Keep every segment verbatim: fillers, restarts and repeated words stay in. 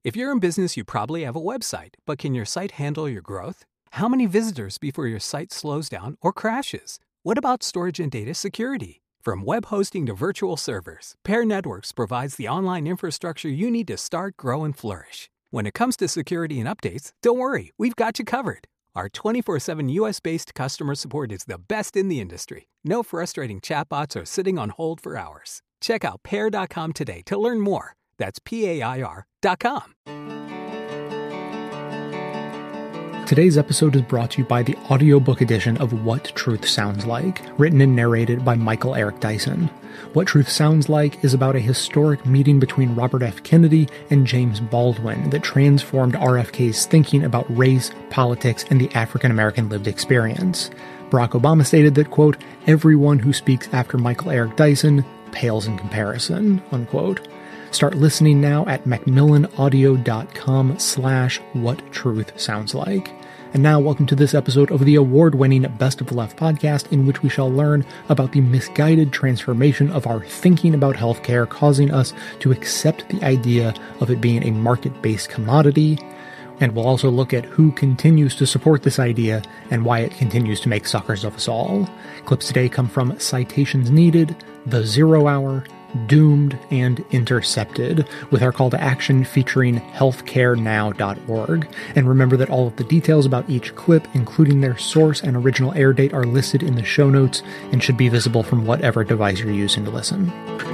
If you're in business, you probably have a website, but can your site handle your growth? How many visitors before your site slows down or crashes? What about storage and data security? From web hosting to virtual servers, Pair Networks provides the online infrastructure you need to start, grow, and flourish. When it comes to security and updates, don't worry, we've got you covered. Our twenty-four seven U S-based customer support is the best in the industry. No frustrating chatbots or sitting on hold for hours. Check out pair dot com today to learn more. That's P A I R dot com. Today's episode is brought to you by the audiobook edition of What Truth Sounds Like, written and narrated by Michael Eric Dyson. What Truth Sounds Like is about a historic meeting between Robert F. Kennedy and James Baldwin that transformed R F K's thinking about race, politics, and the African-American lived experience. Barack Obama stated that, quote, "Everyone who speaks after Michael Eric Dyson pales in comparison," unquote. Start listening now at macmillanaudio.com slash what truth sounds like. And now, welcome to this episode of the award-winning Best of the Left podcast, in which we shall learn about the misguided transformation of our thinking about healthcare, causing us to accept the idea of it being a market-based commodity. And we'll also look at who continues to support this idea and why it continues to make suckers of us all. Clips today come from Citations Needed, The Zero Hour, Doomed, and Intercepted, with our call to action featuring healthcare now dot org. And remember that all of the details about each clip, including their source and original air date, are listed in the show notes and should be visible from whatever device you're using to listen.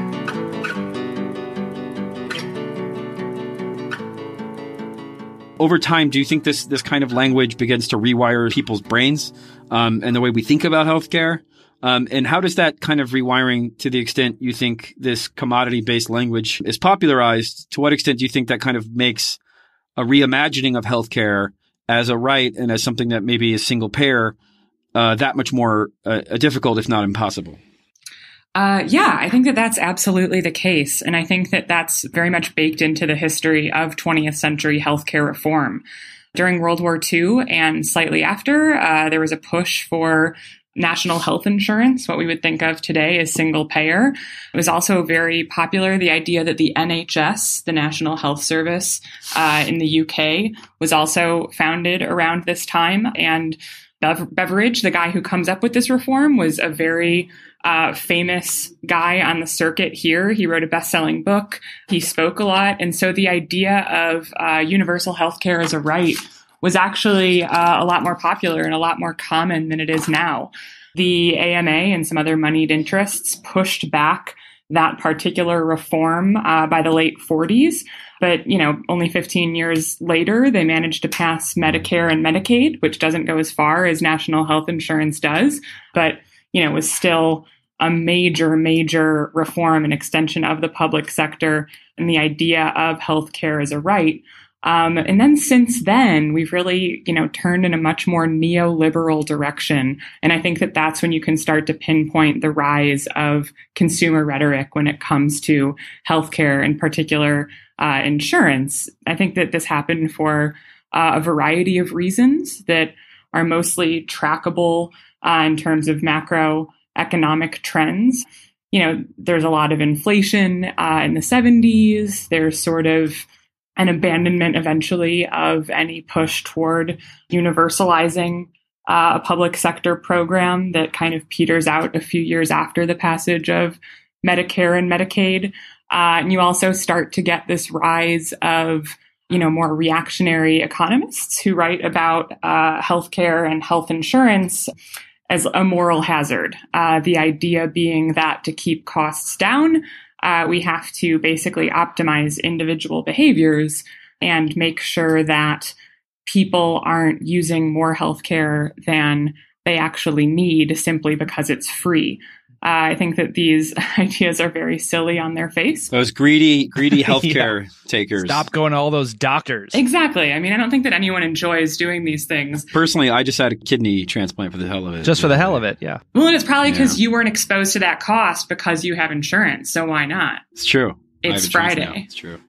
Over time, do you think this this kind of language begins to rewire people's brains um, and the way we think about healthcare? Um, and how does that kind of rewiring, to the extent you think this commodity-based language is popularized, to what extent do you think that kind of makes a reimagining of healthcare as a right and as something that maybe is single payer uh, that much more uh, difficult, if not impossible? Uh, yeah, I think that that's absolutely the case. And I think that that's very much baked into the history of twentieth century healthcare reform. During World War Two and slightly after, uh, there was a push for national health insurance, what we would think of today as single payer. It was also very popular, the idea that the N H S, the National Health Service uh, in the U K, was also founded around this time. And Bev- Beveridge, the guy who comes up with this reform, was a very uh, famous guy on the circuit here. He wrote a best-selling book. He spoke a lot. And so the idea of uh, universal healthcare as a right was actually uh, a lot more popular and a lot more common than it is now. The A M A and some other moneyed interests pushed back that particular reform uh, by the late forties. But, you know, only fifteen years later, they managed to pass Medicare and Medicaid, which doesn't go as far as national health insurance does, but, you know, was still a major, major reform and extension of the public sector and the idea of healthcare as a right. Um, and then since then, we've really, you know, turned in a much more neoliberal direction. And I think that that's when you can start to pinpoint the rise of consumer rhetoric when it comes to healthcare, in particular, uh, insurance. I think that this happened for uh, a variety of reasons that are mostly trackable uh, in terms of macroeconomic trends. You know, there's a lot of inflation uh, in the seventies. There's sort of an abandonment eventually of any push toward universalizing uh, a public sector program that kind of peters out a few years after the passage of Medicare and Medicaid. Uh, and you also start to get this rise of, you know, more reactionary economists who write about uh, healthcare and health insurance as a moral hazard. Uh, the idea being that to keep costs down, Uh, we have to basically optimize individual behaviors and make sure that people aren't using more healthcare than they actually need simply because it's free. Uh, I think that these ideas are very silly on their face. Those greedy, greedy healthcare yeah. takers. Stop going to all those doctors. Exactly. I mean, I don't think that anyone enjoys doing these things. Personally, I just had a kidney transplant for the hell of it. Just for the hell of it, yeah. Well, and it's probably because yeah. you weren't exposed to that cost because you have insurance. So why not? It's true. It's Friday. It's true.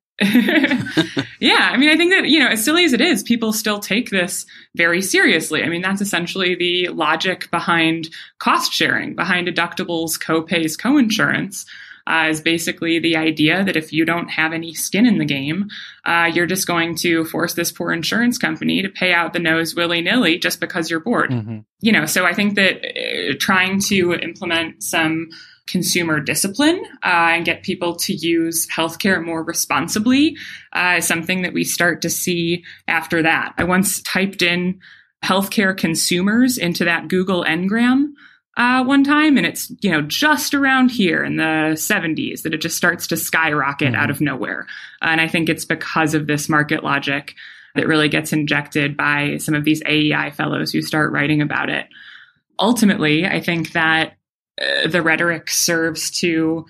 Yeah, I mean, I think that, you know, as silly as it is, people still take this very seriously. I mean, that's essentially the logic behind cost sharing, behind deductibles, co-pays, co-insurance. uh, is basically the idea that if you don't have any skin in the game, uh, you're just going to force this poor insurance company to pay out the nose willy-nilly just because you're bored. Mm-hmm. You know, so I think that uh, trying to implement some consumer discipline uh, and get people to use healthcare more responsibly uh, is something that we start to see after that. I once typed in healthcare consumers into that Google Ngram uh, one time, and it's, you know, just around here in the seventies that it just starts to skyrocket mm-hmm. out of nowhere. And I think it's because of this market logic that really gets injected by some of these A E I fellows who start writing about it. Ultimately, I think that uh, the rhetoric serves to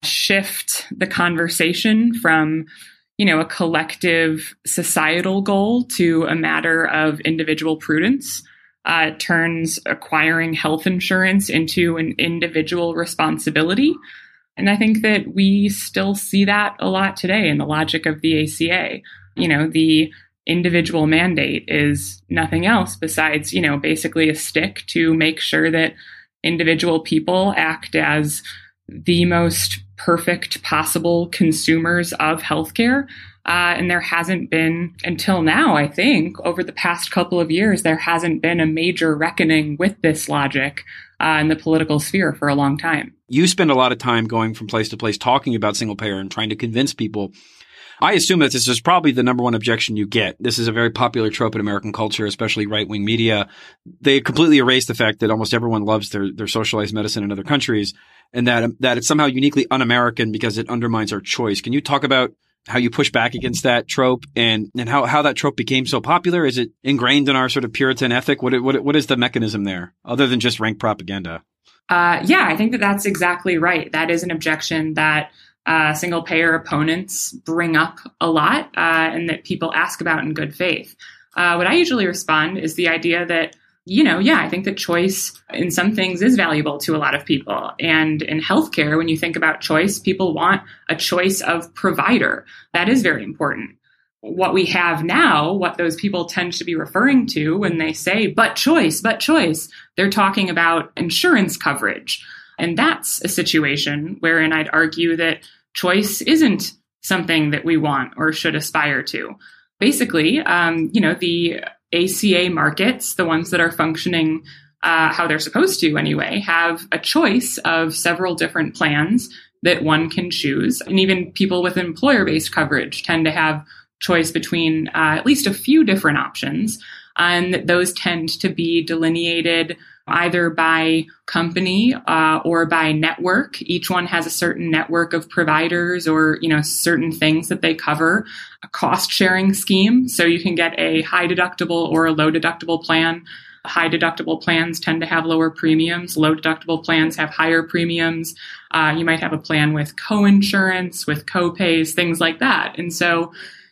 shift the conversation from, you know, a collective societal goal to a matter of individual prudence. Uh, it turns acquiring health insurance into an individual responsibility. And I think that we still see that a lot today in the logic of the A C A. You know, the individual mandate is nothing else besides, you know, basically a stick to make sure that individual people act as the most perfect possible consumers of healthcare. Uh, and there hasn't been, until now, I think, over the past couple of years, there hasn't been a major reckoning with this logic uh, in the political sphere for a long time. You spend a lot of time going from place to place talking about single payer and trying to convince people. I assume that this is probably the number one objection you get. This is a very popular trope in American culture, especially right-wing media. They completely erase the fact that almost everyone loves their, their socialized medicine in other countries, and that that it's somehow uniquely un-American because it undermines our choice. Can you talk about how you push back against that trope and, and how, how that trope became so popular? Is it ingrained in our sort of Puritan ethic? What what what is the mechanism there, other than just rank propaganda? Uh, yeah, I think that that's exactly right. That is an objection that Uh, single payer opponents bring up a lot uh, and that people ask about in good faith. Uh, what I usually respond is the idea that, you know, yeah, I think that choice in some things is valuable to a lot of people. And in healthcare, when you think about choice, people want a choice of provider. That is very important. What we have now, what those people tend to be referring to when they say, but choice, but choice, they're talking about insurance coverage. And that's a situation wherein I'd argue that choice isn't something that we want or should aspire to. Basically, um, you know, the A C A markets, the ones that are functioning uh, how they're supposed to anyway, have a choice of several different plans that one can choose. And even people with employer-based coverage tend to have choice between uh, at least a few different options. And those tend to be delineated either by company uh, or by network. Each one has a certain network of providers or, you know, certain things that they cover. A cost sharing scheme. So you can get a high deductible or a low deductible plan. High deductible plans tend to have lower premiums. Low deductible plans have higher premiums. Uh, you might have a plan with co-insurance, with co-pays, things like that. And so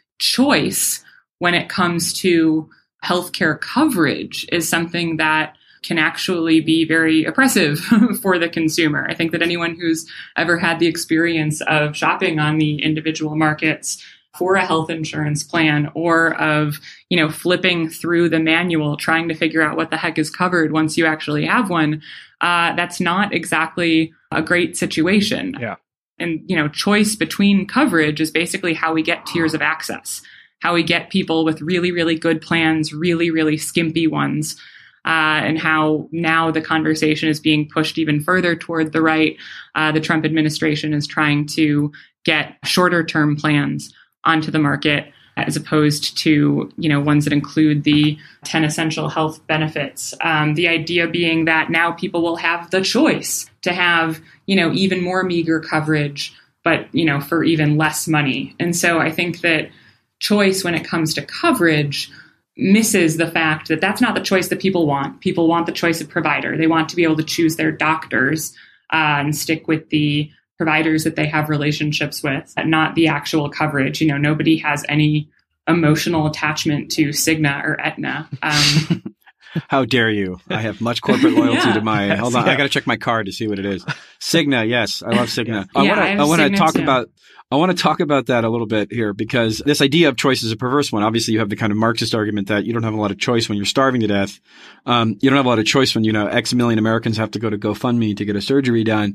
choice, when it comes to healthcare coverage, is something that can actually be very oppressive for the consumer. I think that anyone who's ever had the experience of shopping on the individual markets for a health insurance plan or of, you know, flipping through the manual, trying to figure out what the heck is covered once you actually have one, uh, that's not exactly a great situation. Yeah. And, you know, choice between coverage is basically how we get tiers of access, how we get people with really, really good plans, really, really skimpy ones. Uh, and how now the conversation is being pushed even further toward the right. Uh, the Trump administration is trying to get shorter term plans onto the market as opposed to, you know, ones that include the ten essential health benefits. Um, the idea being that now people will have the choice to have, you know, even more meager coverage, but, you know, for even less money. And so I think that choice when it comes to coverage misses the fact that that's not the choice that people want. People want the choice of provider. They want to be able to choose their doctors uh, and stick with the providers that they have relationships with, not the actual coverage. You know, nobody has any emotional attachment to Cigna or Aetna. Um, How dare you? I have much corporate loyalty yeah. to my, Yes, hold on, yeah. I got to check my card to see what it is. Cigna, yes, I love Cigna. Yeah. I Yeah, want I to, have I want to Cigna talk too. about, I want to talk about that a little bit here because this idea of choice is a perverse one. Obviously, you have the kind of Marxist argument that you don't have a lot of choice when you're starving to death. Um, you don't have a lot of choice when, you know, X million Americans have to go to GoFundMe to get a surgery done.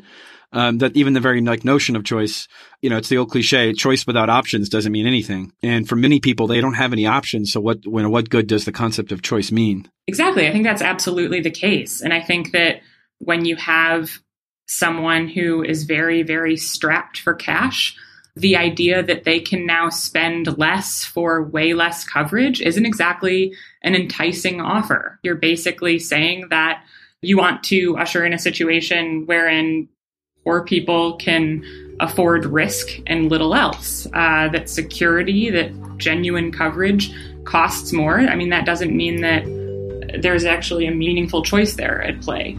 Um, that even the very like notion of choice, you know, it's the old cliche, choice without options doesn't mean anything. And for many people, they don't have any options. So what, when, what good does the concept of choice mean? Exactly. I think that's absolutely the case. And I think that when you have someone who is very, very strapped for cash, the idea that they can now spend less for way less coverage isn't exactly an enticing offer. You're basically saying that you want to usher in a situation wherein poor people can afford risk and little else, uh, that security, that genuine coverage costs more. I mean, that doesn't mean that there's actually a meaningful choice there at play.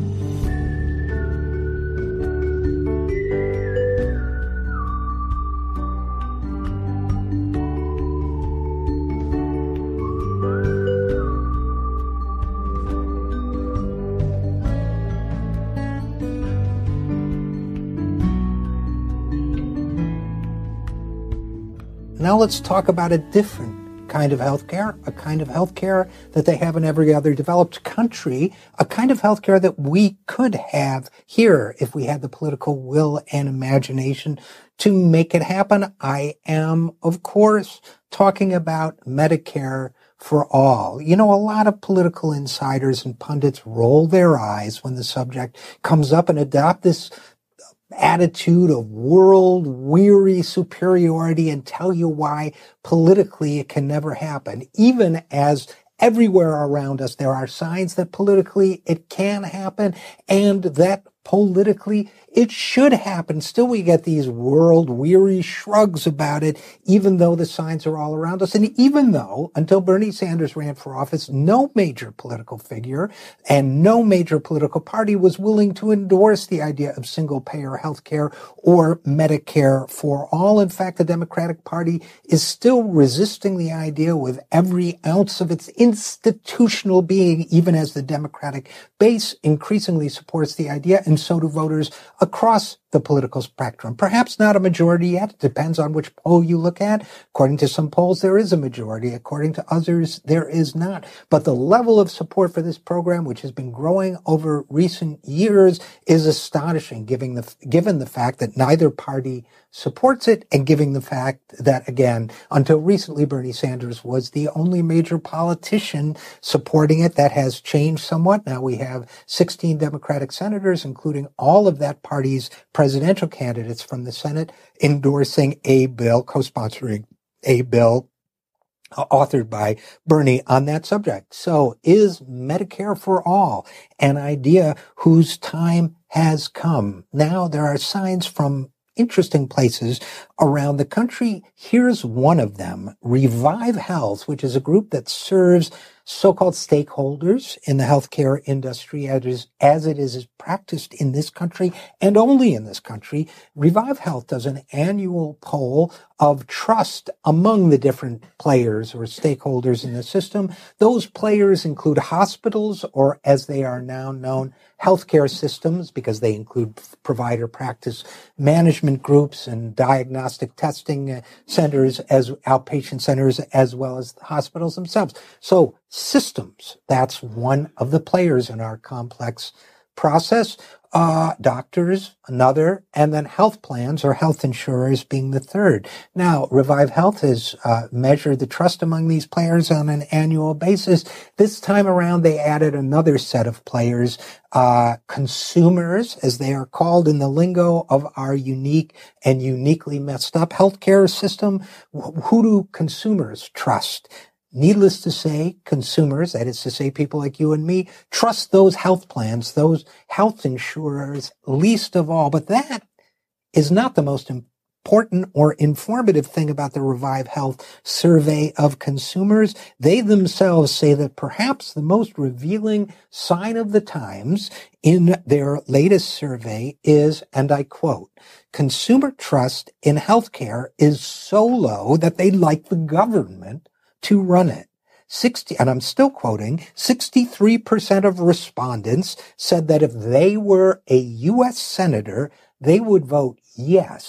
Now let's talk about a different kind of healthcare, a kind of healthcare that they have in every other developed country, a kind of healthcare that we could have here if we had the political will and imagination to make it happen. I am, of course, talking about Medicare for all. You know, a lot of political insiders and pundits roll their eyes when the subject comes up and adopt this attitude of world-weary superiority and tell you why politically it can never happen, even as everywhere around us there are signs that politically it can happen and that politically it should happen. Still, we get these world-weary shrugs about it, even though the signs are all around us. And even though, until Bernie Sanders ran for office, no major political figure and no major political party was willing to endorse the idea of single-payer health care or Medicare for all. In fact, the Democratic Party is still resisting the idea with every ounce of its institutional being, even as the Democratic base increasingly supports the idea, and so do voters across the political spectrum. Perhaps not a majority yet. It depends on which poll you look at. According to some polls, there is a majority. According to others, there is not. But the level of support for this program, which has been growing over recent years, is astonishing, given the, given the fact that neither party supports it and given the fact that, again, until recently, Bernie Sanders was the only major politician supporting it. That has changed somewhat. Now we have sixteen Democratic senators, including all of that party's presidential candidates from the Senate, endorsing a bill, co-sponsoring a bill uh, authored by Bernie on that subject. So is Medicare for all an idea whose time has come? Now there are signs from interesting places around the country. Here's one of them. Revive Health, which is a group that serves so-called stakeholders in the healthcare industry as it is, as it is practiced in this country and only in this country. Revive Health does an annual poll of trust among the different players or stakeholders in the system. Those players include hospitals, or as they are now known, healthcare systems, because they include provider practice management groups and diagnostic testing centers as outpatient centers, as well as the hospitals themselves. So systems, that's one of the players in our complex process. Uh, doctors, another, and then health plans or health insurers being the third. Now, Revive Health has uh, measured the trust among these players on an annual basis. This time around, they added another set of players, uh, consumers, as they are called in the lingo of our unique and uniquely messed up healthcare system. Who do consumers trust? Needless to say, consumers, that is to say people like you and me, trust those health plans, those health insurers least of all. But that is not the most important or informative thing about the Revive Health survey of consumers. They themselves say that perhaps the most revealing sign of the times in their latest survey is, and I quote, consumer trust in healthcare is so low that they like the government to run it. sixty, and I'm still quoting, sixty-three percent of respondents said that if they were a U S senator, they would vote yes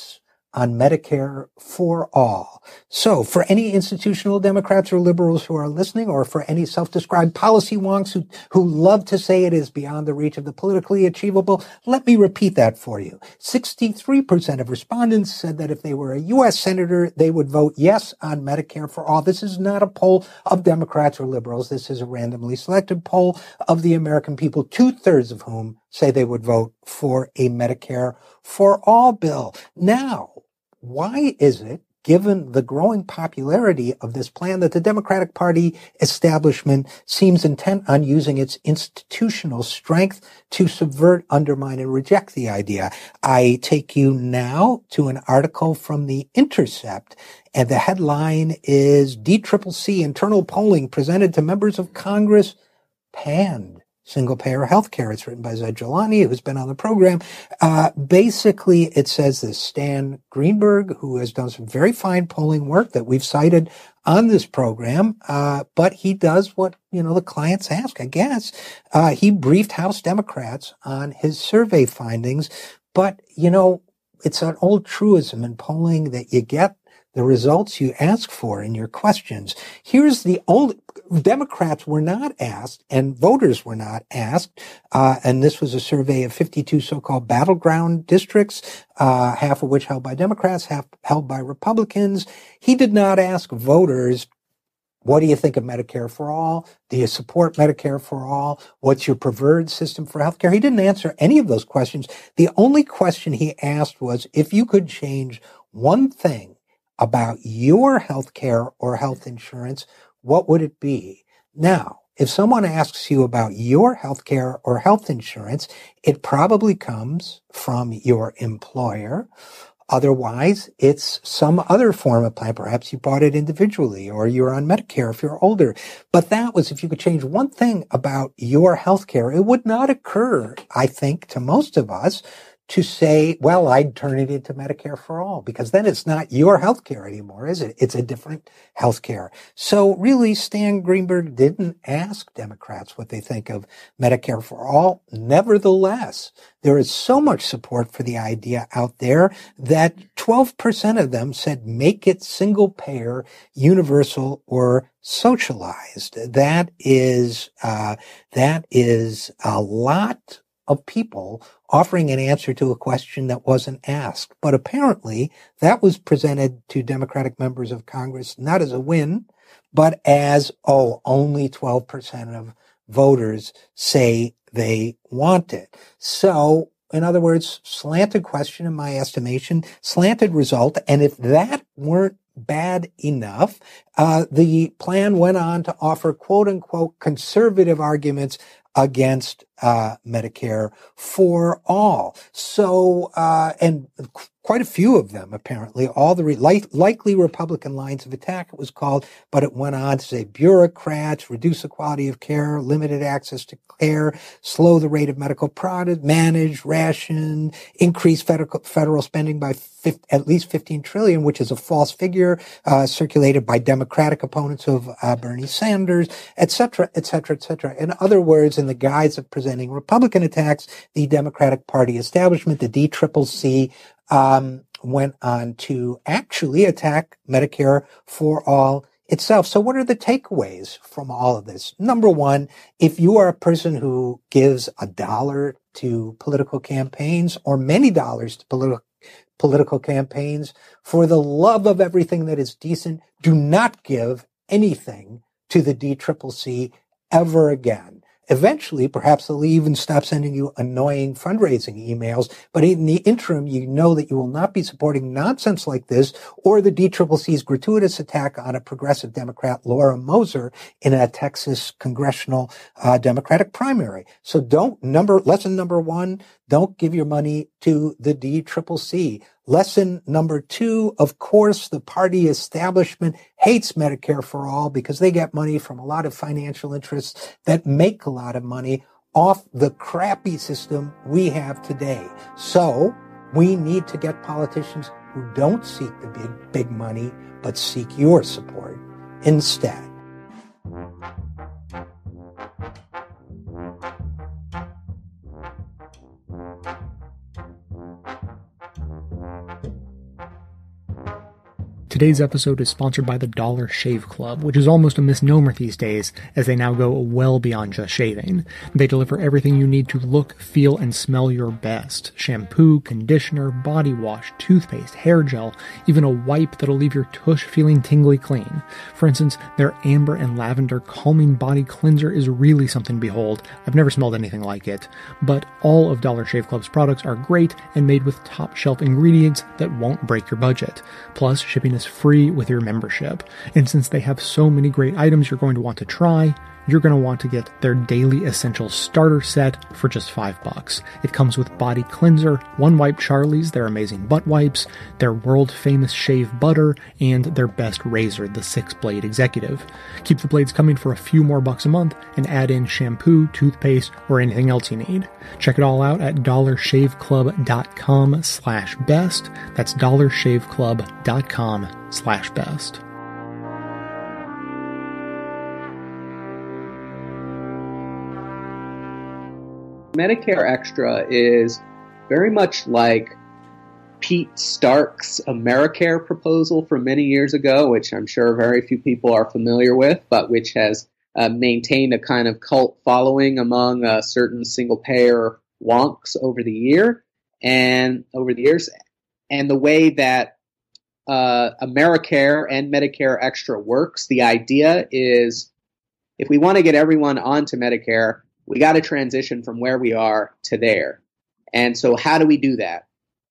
on Medicare for all. So for any institutional Democrats or liberals who are listening, or for any self-described policy wonks who, who love to say it is beyond the reach of the politically achievable, let me repeat that for you. sixty-three percent of respondents said that if they were a U S senator, they would vote yes on Medicare for all. This is not a poll of Democrats or liberals. This is a randomly selected poll of the American people, two-thirds of whom say they would vote for a Medicare for all bill. Now, why is it, given the growing popularity of this plan, that the Democratic Party establishment seems intent on using its institutional strength to subvert, undermine, and reject the idea? I take you now to an article from The Intercept, and the headline is D C C C internal polling presented to members of Congress panned single-payer health care. It's written by Zaid Jilani, who's been on the program. Uh, basically, it says this. Stan Greenberg, who has done some very fine polling work that we've cited on this program, uh, but he does what, you know, the clients ask, I guess. Uh, he briefed House Democrats on his survey findings, but, you know, it's an old truism in polling that you get the results you ask for in your questions. Here's the only, Democrats were not asked and voters were not asked, uh, and this was a survey of fifty-two so-called battleground districts, uh, half of which held by Democrats, half held by Republicans. He did not ask voters, what do you think of Medicare for all? Do you support Medicare for all? What's your preferred system for healthcare? He didn't answer any of those questions. The only question he asked was, if you could change one thing about your health care or health insurance, what would it be? Now, if someone asks you about your health care or health insurance, it probably comes from your employer. Otherwise, it's some other form of plan. Perhaps you bought it individually, or you're on Medicare if you're older. But that was, if you could change one thing about your health care, it would not occur, I think, to most of us to say, well, I'd turn it into Medicare for all, because then it's not your health care anymore, is it? It's a different health care. So really, Stan Greenberg didn't ask Democrats what they think of Medicare for all. Nevertheless, there is so much support for the idea out there that twelve percent of them said make it single payer, universal, or socialized. That is, uh, that is a lot of people offering an answer to a question that wasn't asked. But apparently that was presented to Democratic members of Congress not as a win, but as, oh, only twelve percent of voters say they want it. So, in other words, slanted question in my estimation, slanted result. And if that weren't bad enough, uh, the plan went on to offer quote unquote conservative arguments against uh Medicare for all. So, uh and quite a few of them, apparently, all the re- li- likely Republican lines of attack, it was called, but it went on to say bureaucrats, reduce the quality of care, limited access to care, slow the rate of medical product, manage, ration, increase federal, federal spending by fifty, at least fifteen trillion, which is a false figure, uh, circulated by Democratic opponents of uh, Bernie Sanders, et cetera, et cetera, et cetera. In other words, in the guise of presenting Republican attacks, the Democratic Party establishment, the D C C C, um, went on to actually attack Medicare for all itself. So what are the takeaways from all of this? Number one, if you are a person who gives a dollar to political campaigns or many dollars to political political campaigns, for the love of everything that is decent, do not give anything to the D C C C ever again. Eventually, perhaps they'll even stop sending you annoying fundraising emails. But in the interim, you know that you will not be supporting nonsense like this or the D C C C's gratuitous attack on a progressive Democrat, Laura Moser, in a Texas congressional uh, Democratic primary. So don't, number, lesson number one, don't give your money to the D C C C. Lesson number two, of course, the party establishment hates Medicare for all because they get money from a lot of financial interests that make a lot of money off the crappy system we have today. So we need to get politicians who don't seek the big, big money, but seek your support instead. Today's episode is sponsored by the Dollar Shave Club, which is almost a misnomer these days, as they now go well beyond just shaving. They deliver everything you need to look, feel, and smell your best. Shampoo, conditioner, body wash, toothpaste, hair gel, even a wipe that'll leave your tush feeling tingly clean. For instance, their amber and lavender calming body cleanser is really something to behold. I've never smelled anything like it. But all of Dollar Shave Club's products are great and made with top-shelf ingredients that won't break your budget. Plus, shipping is free with your membership. And since they have so many great items you're going to want to try, you're going to want to get their Daily Essentials Starter Set for just five bucks. It comes with body cleanser, One Wipe Charlie's, their amazing butt wipes, their world-famous shave butter, and their best razor, the Six-Blade Executive. Keep the blades coming for a few more bucks a month and add in shampoo, toothpaste, or anything else you need. Check it all out at dollarshaveclub.com slash best. That's dollarshaveclub.com slash best. Medicare Extra is very much like Pete Stark's Americare proposal from many years ago, which I'm sure very few people are familiar with, but which has uh, maintained a kind of cult following among uh, certain single-payer wonks over the year and over the years. And the way that uh, Americare and Medicare Extra works, the idea is if we want to get everyone onto Medicare, we got to transition from where we are to there. And so how do we do that?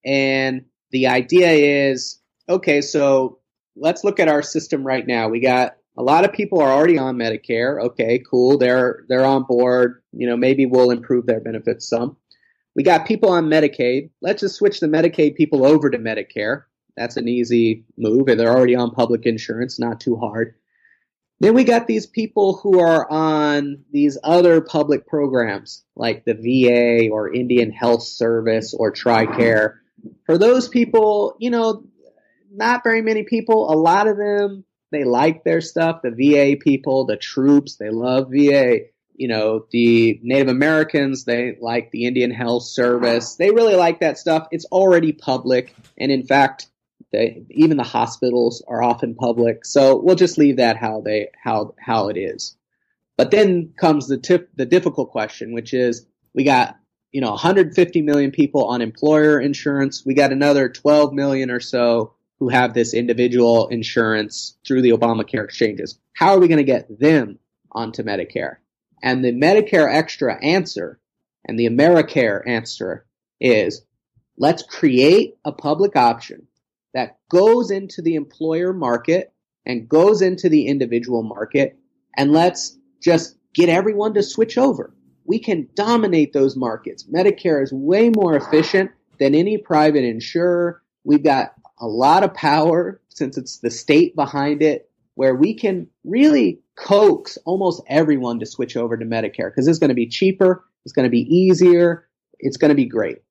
And the idea is, okay, so let's look at our system right now. We got a lot of people are already on Medicare. Okay, cool. They're they're on board. You know, maybe we'll improve their benefits some. We got people on Medicaid. Let's just switch the Medicaid people over to Medicare. That's an easy move. And they're already on public insurance, not too hard. Then we got these people who are on these other public programs like the V A or Indian Health Service or TRICARE. For those people, you know, not very many people. A lot of them, they like their stuff. The V A people, the troops, they love V A. You know, the Native Americans, they like the Indian Health Service. They really like that stuff. It's already public. And in fact, They, even the hospitals are often public, so we'll just leave that how they how how it is. But then comes the tip, the difficult question, which is we got you know one hundred fifty million people on employer insurance. We got another twelve million or so who have this individual insurance through the Obamacare exchanges. How are we going to get them onto Medicare? And the Medicare Extra answer and the Americare answer is let's create a public option that goes into the employer market and goes into the individual market, and let's just get everyone to switch over. We can dominate those markets. Medicare is way more efficient than any private insurer. We've got a lot of power since it's the state behind it, where we can really coax almost everyone to switch over to Medicare because it's going to be cheaper, it's going to be easier, it's going to be great.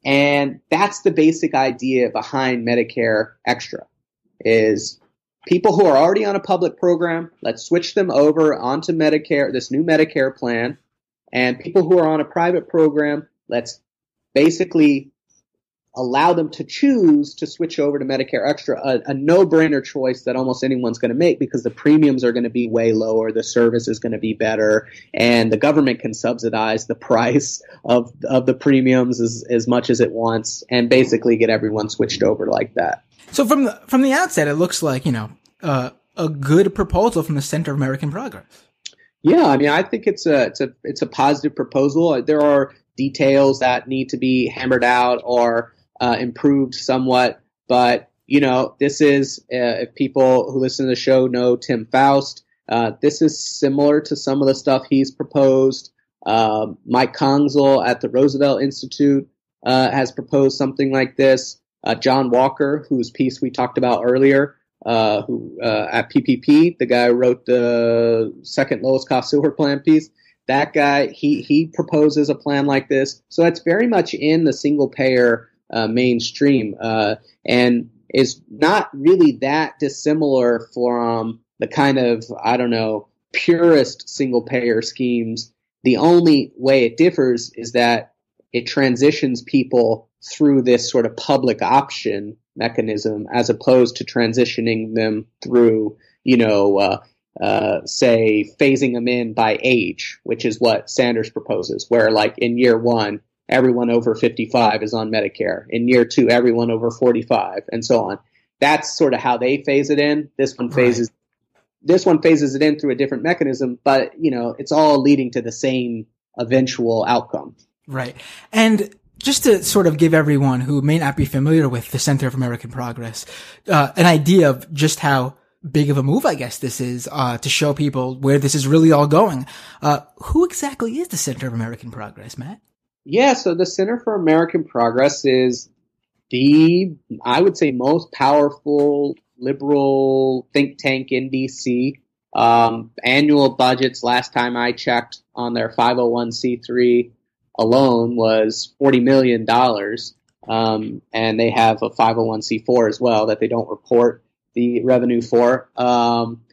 And that's the basic idea behind Medicare Extra, is people who are already on a public program, let's switch them over onto Medicare, this new Medicare plan. And people who are on a private program, let's basically allow them to choose to switch over to Medicare Extra, a, a no-brainer choice that almost anyone's going to make because the premiums are going to be way lower, the service is going to be better, and the government can subsidize the price of of the premiums as, as much as it wants and basically get everyone switched over like that. So from the, from the outset, it looks like, you know, uh, a good proposal from the Center of American Progress. Yeah, I mean, I think it's a it's a it's a positive proposal. There are details that need to be hammered out or uh, improved somewhat, but you know, this is uh, if people who listen to the show know Tim Faust, uh, this is similar to some of the stuff he's proposed. Uh, Mike Kongsel at the Roosevelt Institute uh, has proposed something like this. Uh, John Walker, whose piece we talked about earlier, uh, who uh, at P P P, the guy who wrote the second lowest cost sewer plan piece, that guy, he he proposes a plan like this. So it's very much in the single payer uh, mainstream uh, and is not really that dissimilar from the kind of, I don't know, purist single payer schemes. The only way it differs is that it transitions people through this sort of public option mechanism as opposed to transitioning them through, you know, uh, uh, say phasing them in by age, which is what Sanders proposes, where like in year one, everyone over fifty-five is on Medicare. In year two, everyone over forty-five, and so on. That's sort of how they phase it in. This one phases, right. this one phases it in through a different mechanism, but you know, it's all leading to the same eventual outcome. Right. And just to sort of give everyone who may not be familiar with the Center for American Progress, uh, an idea of just how big of a move, I guess this is, uh, to show people where this is really all going. Uh, who exactly is the Center for American Progress, Matt? Yeah, so the Center for American Progress is the, I would say, most powerful liberal think tank in D C. Um, annual budgets, last time I checked, on their five oh one c three alone was forty million dollars. Um, and they have a five oh one c four as well that they don't report the revenue for. Um,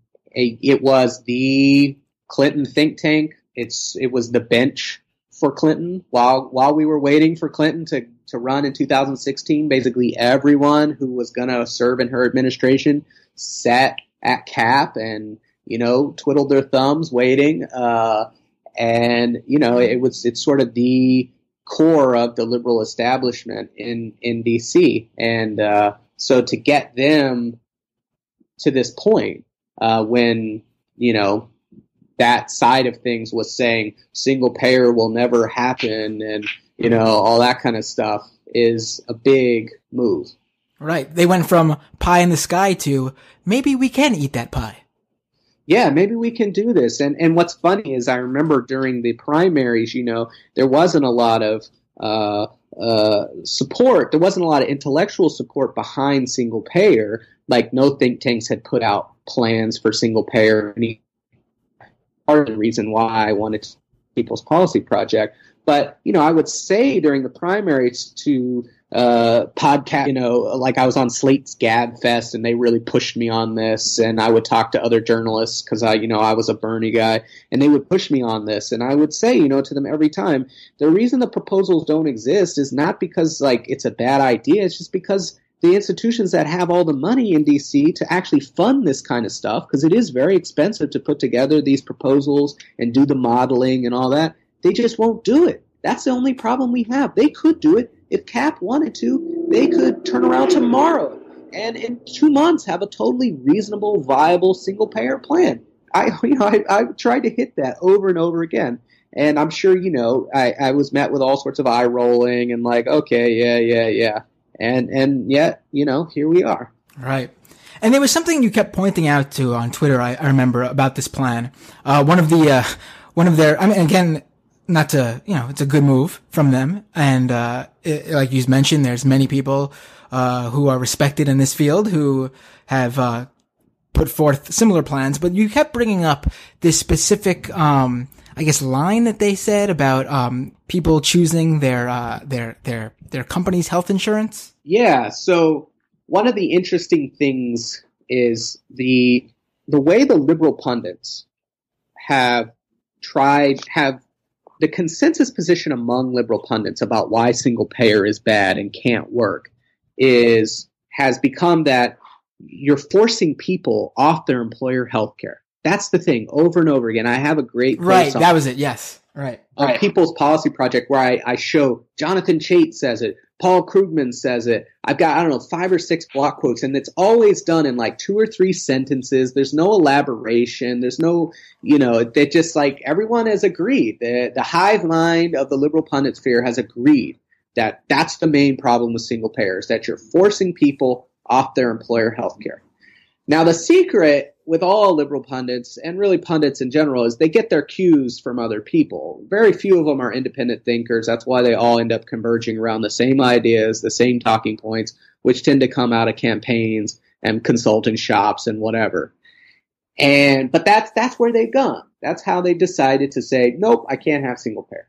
it was the Clinton think tank. It's, it was the bench for Clinton while, while we were waiting for Clinton to, to run in two thousand sixteen. Basically everyone who was going to serve in her administration sat at CAP and, you know, twiddled their thumbs waiting. Uh, and, you know, it was, it's sort of the core of the liberal establishment in, in D C. And, uh, so to get them to this point, uh, when, you know, that side of things was saying single payer will never happen and, you know, all that kind of stuff is a big move. Right. They went from pie in the sky to maybe we can eat that pie. Yeah, maybe we can do this. And and what's funny is I remember during the primaries, you know, there wasn't a lot of uh, uh, support. There wasn't a lot of intellectual support behind single payer. Like no think tanks had put out plans for single payer. Any part of the reason why I wanted to People's Policy Project. But, you know, I would say during the primaries to uh, podcast, you know, like I was on Slate's Gab Fest and they really pushed me on this. And I would talk to other journalists because I, you know, I was a Bernie guy and they would push me on this. And I would say, you know, to them every time, the reason the proposals don't exist is not because like it's a bad idea. It's just because the institutions that have all the money in D C to actually fund this kind of stuff, because it is very expensive to put together these proposals and do the modeling and all that, they just won't do it. That's the only problem we have. They could do it. If CAP wanted to, they could turn around tomorrow and in two months have a totally reasonable, viable single-payer plan. I, you know, I, I tried to hit that over and over again. And I'm sure, you know, I, I was met with all sorts of eye rolling and like, okay, yeah, yeah, yeah. And and yet, you know, here we are. Right. And there was something you kept pointing out to on Twitter, I, I remember, about this plan. Uh, one of the, uh, one of their, I mean, again, not to, you know, it's a good move from them. And, uh, it, like you mentioned, there's many people, uh, who are respected in this field who have, uh, put forth similar plans. But you kept bringing up this specific, um, I guess, line that they said about, um, people choosing their, uh, their, their, their company's health insurance. Yeah. So one of the interesting things is the, the way the liberal pundits have tried, have, the consensus position among liberal pundits about why single payer is bad and can't work is has become that you're forcing people off their employer health care. That's the thing over and over again. I have a great right. That was it. Yes. Right. On right. People's Policy Project where I, I show Jonathan Chait says it. Paul Krugman says it. I've got, I don't know, five or six block quotes, and it's always done in like two or three sentences. There's no elaboration. There's no, you know, they just like everyone has agreed. The, the hive mind of the liberal pundit sphere has agreed that that's the main problem with single payers, that you're forcing people off their employer health care. Now, the secret with all liberal pundits, and really pundits in general, is they get their cues from other people. Very few of them are independent thinkers. That's why they all end up converging around the same ideas, the same talking points, which tend to come out of campaigns and consulting shops and whatever. And but that's that's where they've gone. That's how they decided to say, nope, I can't have single payer.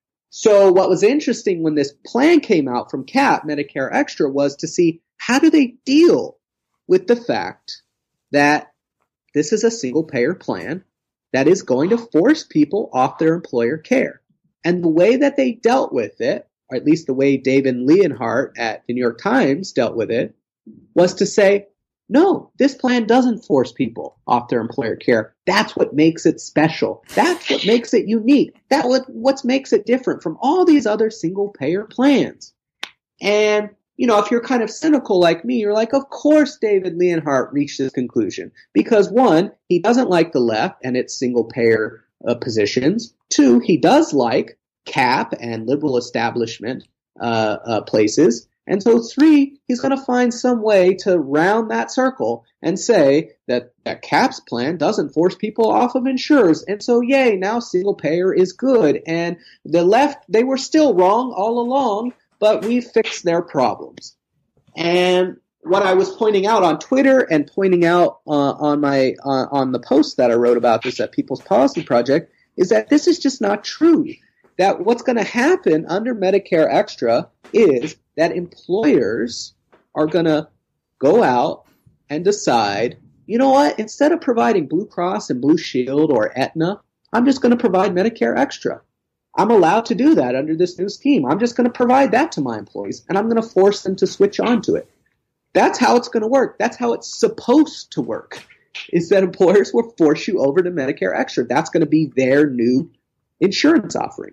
So what was interesting when this plan came out from CAP, Medicare Extra, was to see how do they deal with the fact that this is a single-payer plan that is going to force people off their employer care. And the way that they dealt with it or at least the way David Leonhardt at the New York Times dealt with it, was to say, no, this plan doesn't force people off their employer care. That's what makes it special. That's what makes it unique. That what what makes it different from all these other single payer plans. And, you know, if you're kind of cynical like me, you're like, of course David Leonhardt reached this conclusion. Because one, he doesn't like the left and its single payer uh, positions. Two, he does like cap and liberal establishment uh, uh, places. And so three, he's going to find some way to round that circle and say that that CAP's plan doesn't force people off of insurers. And so, yay, now single payer is good. And the left, they were still wrong all along, but we fixed their problems. And what I was pointing out on Twitter and pointing out uh, on my uh, on the post that I wrote about this at People's Policy Project is that this is just not true. That what's going to happen under Medicare Extra is that employers are going to go out and decide, you know what, instead of providing Blue Cross and Blue Shield or Aetna, I'm just going to provide Medicare Extra. I'm allowed to do that under this new scheme. I'm just going to provide that to my employees, and I'm going to force them to switch on to it. That's how it's going to work. That's how it's supposed to work, is that employers will force you over to Medicare Extra. That's going to be their new insurance offering.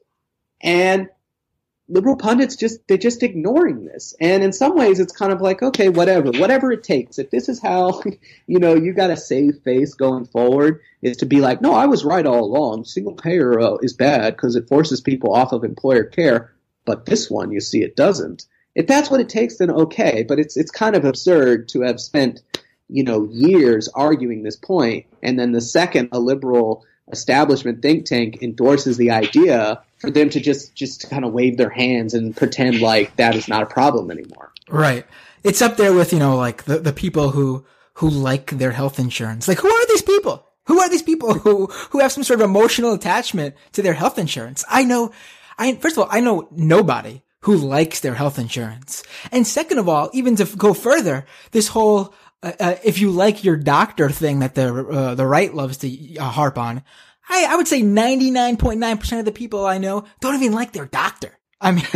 And liberal pundits just, they're just ignoring this. And in some ways it's kind of like, okay, whatever, whatever it takes. If this is how, you know, you got to save face going forward, is to be like, no, I was right all along. Single payer uh, is bad because it forces people off of employer care. But this one, you see, it doesn't. If that's what it takes, then okay. But it's, it's kind of absurd to have spent, you know, years arguing this point. And then the second a liberal establishment think tank endorses the idea, for them to just, just kind of wave their hands and pretend like that is not a problem anymore. Right. It's up there with, you know, like the, the people who, who like their health insurance. Like, who are these people? Who are these people who, who have some sort of emotional attachment to their health insurance? I know, I, first of all, I know nobody who likes their health insurance. And second of all, even to go further, this whole, uh, uh, if you like your doctor thing that the, uh, the right loves to uh, harp on, I, I would say ninety-nine point nine percent of the people I know don't even like their doctor. I mean,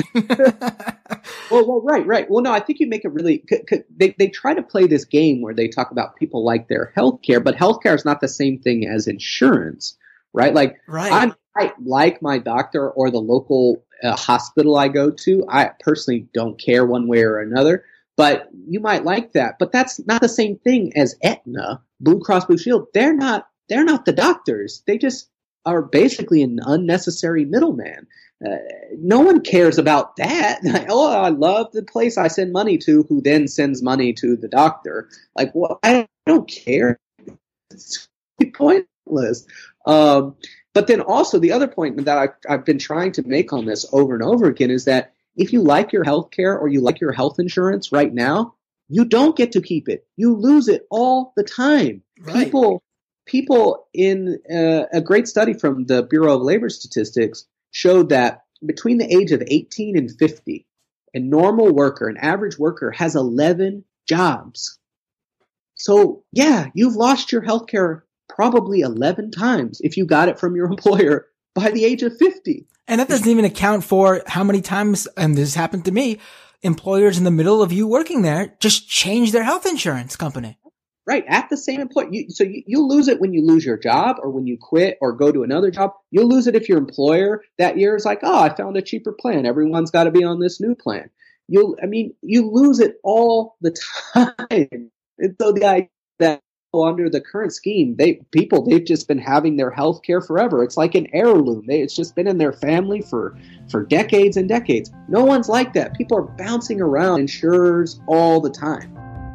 well, well, right, right. Well, no, I think you make it really, c- c- they, they try to play this game where they talk about people like their healthcare, but healthcare is not the same thing as insurance, right? Like, right. I'm, I like my doctor or the local uh, hospital I go to. I personally don't care one way or another, but you might like that. But that's not the same thing as Aetna, Blue Cross Blue Shield. They're not. They're not the doctors. They just are basically an unnecessary middleman. Uh, no one cares about that. Oh, I love the place I send money to, who then sends money to the doctor. Like, well, I don't care. It's pointless. Um, but then also the other point that I, I've been trying to make on this over and over again is that if you like your health care or you like your health insurance right now, you don't get to keep it. You lose it all the time. Right. People... People in uh, a great study from the Bureau of Labor Statistics showed that between the age of eighteen and fifty, a normal worker, an average worker, has eleven jobs. So, yeah, you've lost your health care probably eleven times if you got it from your employer by the age of fifty. And that doesn't even account for how many times, and this happened to me, employers in the middle of you working there just change their health insurance company. Right, at the same employer. You, so you, you'll lose it when you lose your job or when you quit or go to another job. You'll lose it if your employer that year is like, oh, I found a cheaper plan. Everyone's got to be on this new plan. You'll, I mean, you lose it all the time. And so the idea that under the current scheme, they people, they've just been having their health care forever. It's like an heirloom. They, it's just been in their family for, for decades and decades. No one's like that. People are bouncing around insurers all the time.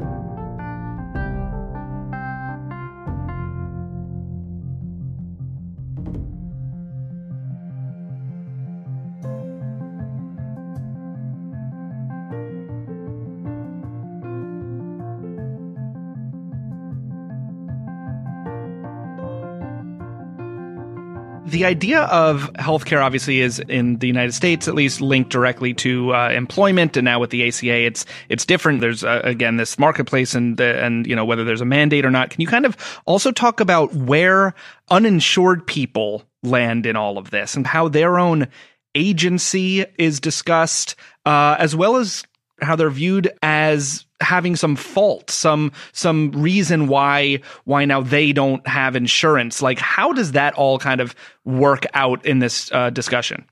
The idea of healthcare obviously is, in the United States at least, linked directly to uh, employment, and now with the A C A, it's it's different. There's uh, again this marketplace, and the, and you know whether there's a mandate or not. Can you kind of also talk about where uninsured people land in all of this, and how their own agency is discussed, uh, as well as how they're viewed as having some fault, some some reason why why now they don't have insurance. Like, how does that all kind of work out in this uh, discussion?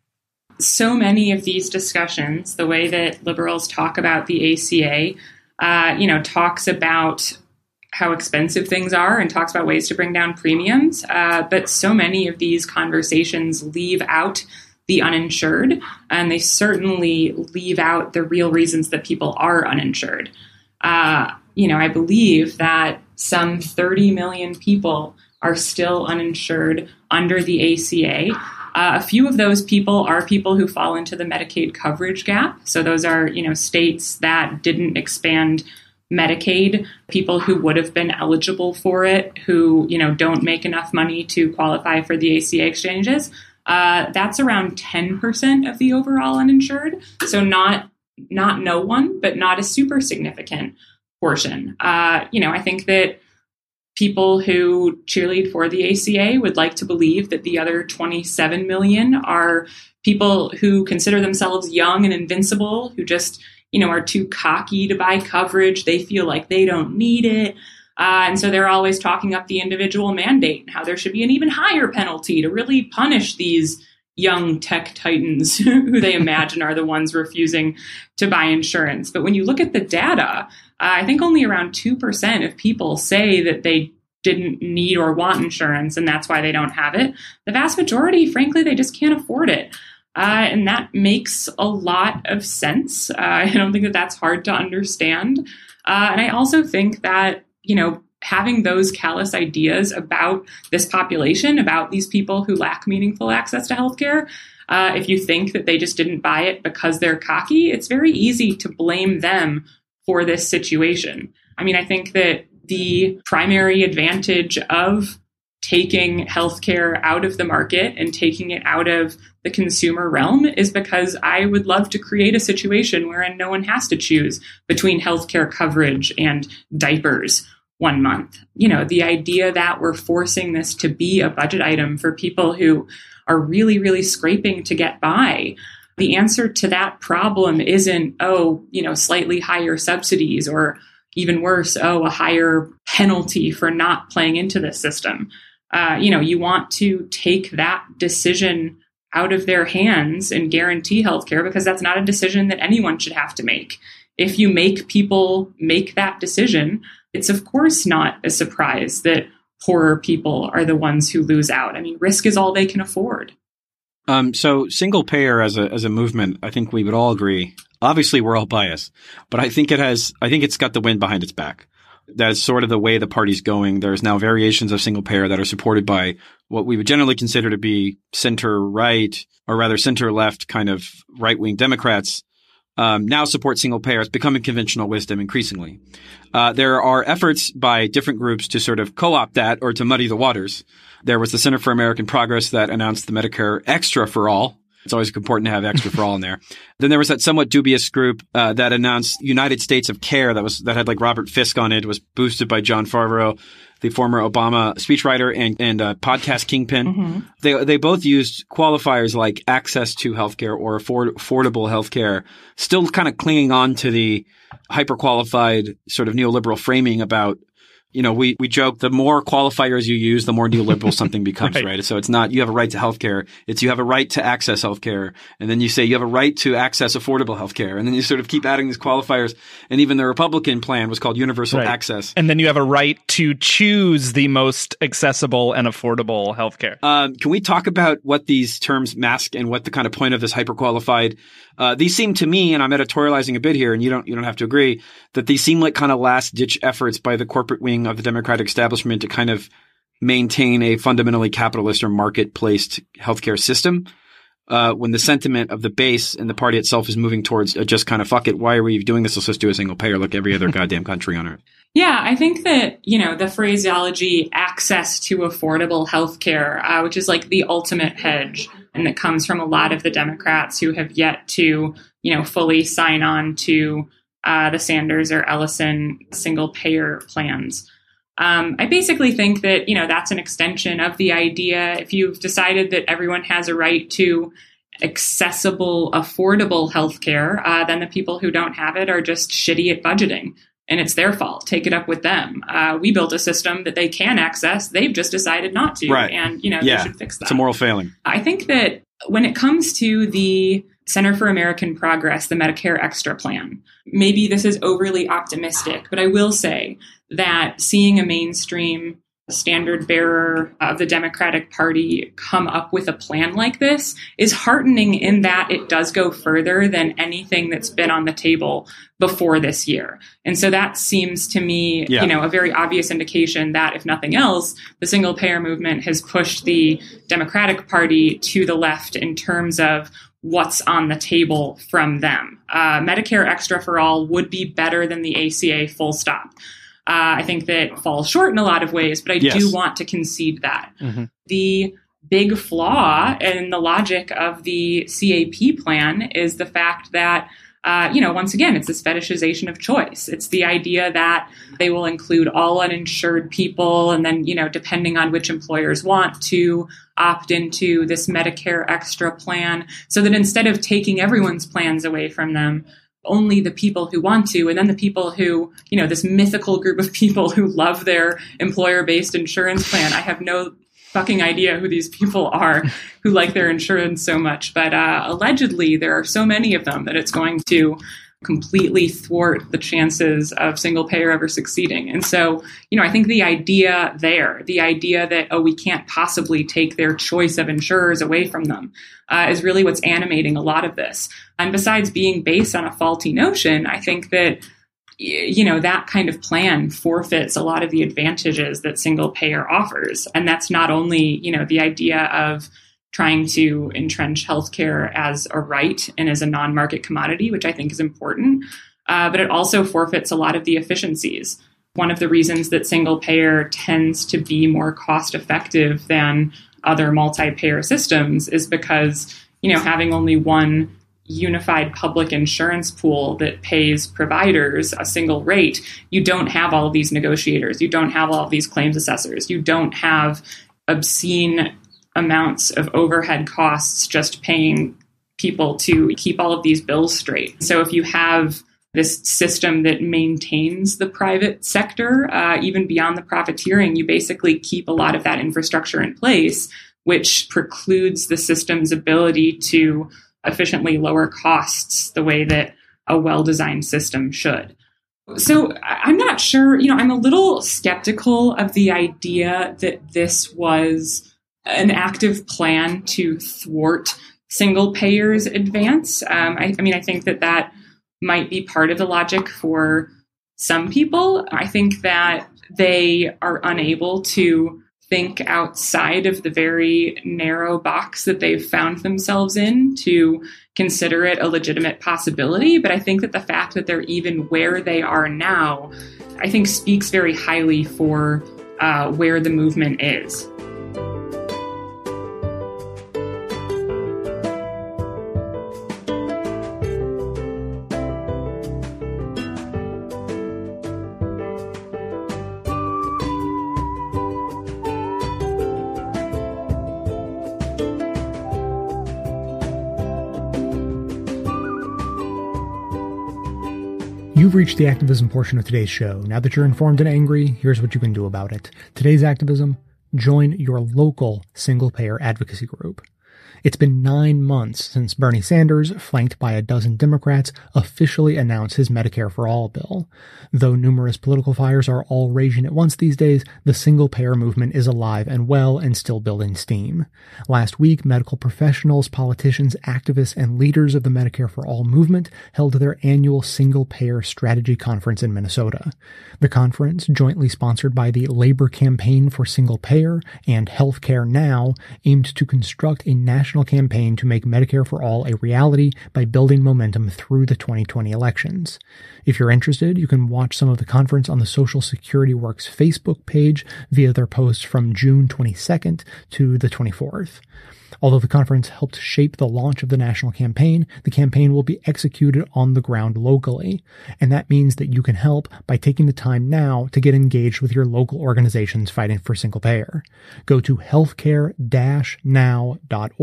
So many of these discussions, the way that liberals talk about the A C A, uh, you know, talks about how expensive things are and talks about ways to bring down premiums. Uh, but so many of these conversations leave out the uninsured, and they certainly leave out the real reasons that people are uninsured. Uh, you know, I believe that some thirty million people are still uninsured under the A C A. Uh, a few of those people are people who fall into the Medicaid coverage gap. So those are, you know, states that didn't expand Medicaid, people who would have been eligible for it, who, you know, don't make enough money to qualify for the A C A exchanges. Uh, that's around ten percent of the overall uninsured. So not not no one, but not a super significant portion. Uh, you know, I think that people who cheerlead for the A C A would like to believe that the other twenty-seven million are people who consider themselves young and invincible, who just, you know, are too cocky to buy coverage. They feel like they don't need it. Uh, and so they're always talking up the individual mandate and how there should be an even higher penalty to really punish these young tech titans who they imagine are the ones refusing to buy insurance. But when you look at the data, uh, I think only around two percent of people say that they didn't need or want insurance, and that's why they don't have it. The vast majority, frankly, they just can't afford it. Uh, and that makes a lot of sense. Uh, I don't think that that's hard to understand. Uh, and I also think that, you know, having those callous ideas about this population, about these people who lack meaningful access to healthcare, uh, if you think that they just didn't buy it because they're cocky, it's very easy to blame them for this situation. I mean, I think that the primary advantage of taking healthcare out of the market and taking it out of the consumer realm is because I would love to create a situation wherein no one has to choose between healthcare coverage and diapers one month. You know, the idea that we're forcing this to be a budget item for people who are really, really scraping to get by. The answer to that problem isn't, oh, you know, slightly higher subsidies, or even worse, oh, a higher penalty for not playing into the system. Uh, you know, you want to take that decision out of their hands and guarantee healthcare, because that's not a decision that anyone should have to make. If you make people make that decision, it's of course not a surprise that poorer people are the ones who lose out. I mean, risk is all they can afford. Um, so single payer as a as a movement, I think we would all agree. Obviously, we're all biased, but I think it has. I think it's got the wind behind its back. That's sort of the way the party's going. There's now variations of single payer that are supported by what we would generally consider to be center right, or rather center left kind of right wing Democrats. Um, now support single payer. It's becoming conventional wisdom increasingly. Uh, there are efforts by different groups to sort of co-opt that or to muddy the waters. There was the Center for American Progress that announced the Medicare Extra for All. It's always important to have extra for all in there. Then there was that somewhat dubious group uh, that announced United States of Care that was that had like Robert Fisk on it. It was boosted by John Favreau, the former Obama speechwriter and and uh, podcast kingpin. Mm-hmm. They they both used qualifiers like access to healthcare or afford, affordable healthcare, still kind of clinging on to the hyper qualified sort of neoliberal framing about. You know, we, we joke, the more qualifiers you use, the more neoliberal something becomes, right. right? So it's not, you have a right to healthcare. It's you have a right to access healthcare. And then you say you have a right to access affordable healthcare. And then you sort of keep adding these qualifiers. And even the Republican plan was called universal right. access. And then you have a right to choose the most accessible and affordable healthcare. Um, can we talk about what these terms mask and what the kind of point of this hyper qualified? Uh, these seem to me, and I'm editorializing a bit here, and you don't, you don't have to agree, that these seem like kind of last ditch efforts by the corporate wing of the Democratic establishment to kind of maintain a fundamentally capitalist or market-placed healthcare system. Uh, when the sentiment of the base and the party itself is moving towards uh, just kind of fuck it. Why are we doing this? Let's just do a single payer like every other goddamn country on earth. Yeah, I think that, you know, the phraseology access to affordable healthcare, uh, which is like the ultimate hedge, and that comes from a lot of the Democrats who have yet to, you know, fully sign on to uh, the Sanders or Ellison single payer plans. Um, I basically think that, you know, that's an extension of the idea. If you've decided that everyone has a right to accessible, affordable healthcare, uh, then the people who don't have it are just shitty at budgeting. And it's their fault. Take it up with them. Uh, we built a system that they can access. They've just decided not to. Right. And, you know, yeah. they should fix that. It's a moral failing. I think that when it comes to the Center for American Progress, the Medicare Extra plan, maybe this is overly optimistic, but I will say that seeing a mainstream standard bearer of the Democratic Party come up with a plan like this is heartening in that it does go further than anything that's been on the table before this year. And so that seems to me, yeah. you know, a very obvious indication that, if nothing else, the single payer movement has pushed the Democratic Party to the left in terms of what's on the table from them. Uh, Medicare Extra for All would be better than the A C A, full stop. Uh, I think that falls short in a lot of ways, but I yes. do want to concede that. Mm-hmm. The big flaw in the logic of the C A P plan is the fact that, uh, you know, once again, it's this fetishization of choice. It's the idea that they will include all uninsured people, and then, you know, depending on which employers want to opt into this Medicare Extra plan, so that instead of taking everyone's plans away from them, only the people who want to, and then the people who, you know, this mythical group of people who love their employer-based insurance plan. I have no fucking idea who these people are who like their insurance so much. But uh, allegedly, there are so many of them that it's going to completely thwart the chances of single payer ever succeeding. And so, you know, I think the idea there, the idea that, oh, we can't possibly take their choice of insurers away from them, uh, is really what's animating a lot of this. And besides being based on a faulty notion, I think that, you know, that kind of plan forfeits a lot of the advantages that single payer offers. And that's not only, you know, the idea of trying to entrench healthcare as a right and as a non-market commodity, which I think is important, uh, but it also forfeits a lot of the efficiencies. One of the reasons that single payer tends to be more cost effective than other multi-payer systems is because, you know, having only one unified public insurance pool that pays providers a single rate, you don't have all of these negotiators, you don't have all of these claims assessors, you don't have obscene amounts of overhead costs just paying people to keep all of these bills straight. So if you have this system that maintains the private sector, uh, even beyond the profiteering, you basically keep a lot of that infrastructure in place, which precludes the system's ability to efficiently lower costs the way that a well-designed system should. So I'm not sure, you know, I'm a little skeptical of the idea that this was an active plan to thwart single payers advance. Um, I, I mean, I think that that might be part of the logic for some people. I think that they are unable to think outside of the very narrow box that they've found themselves in to consider it a legitimate possibility. But I think that the fact that they're even where they are now, I think speaks very highly for uh, where the movement is. You've reached the activism portion of today's show. Now that you're informed and angry, here's what you can do about it. Today's activism: join your local single-payer advocacy group. It's been nine months since Bernie Sanders, flanked by a dozen Democrats, officially announced his Medicare for All bill. Though numerous political fires are all raging at once these days, the single-payer movement is alive and well and still building steam. Last week, medical professionals, politicians, activists, and leaders of the Medicare for All movement held their annual single-payer strategy conference in Minnesota. The conference, jointly sponsored by the Labor Campaign for Single Payer and Healthcare Now, aimed to construct a national campaign to make Medicare for All a reality by building momentum through the twenty twenty elections. If you're interested, you can watch some of the conference on the Social Security Works Facebook page via their posts from June twenty-second to the twenty-fourth. Although the conference helped shape the launch of the national campaign, the campaign will be executed on the ground locally. And that means that you can help by taking the time now to get engaged with your local organizations fighting for single payer. Go to healthcare dash now dot org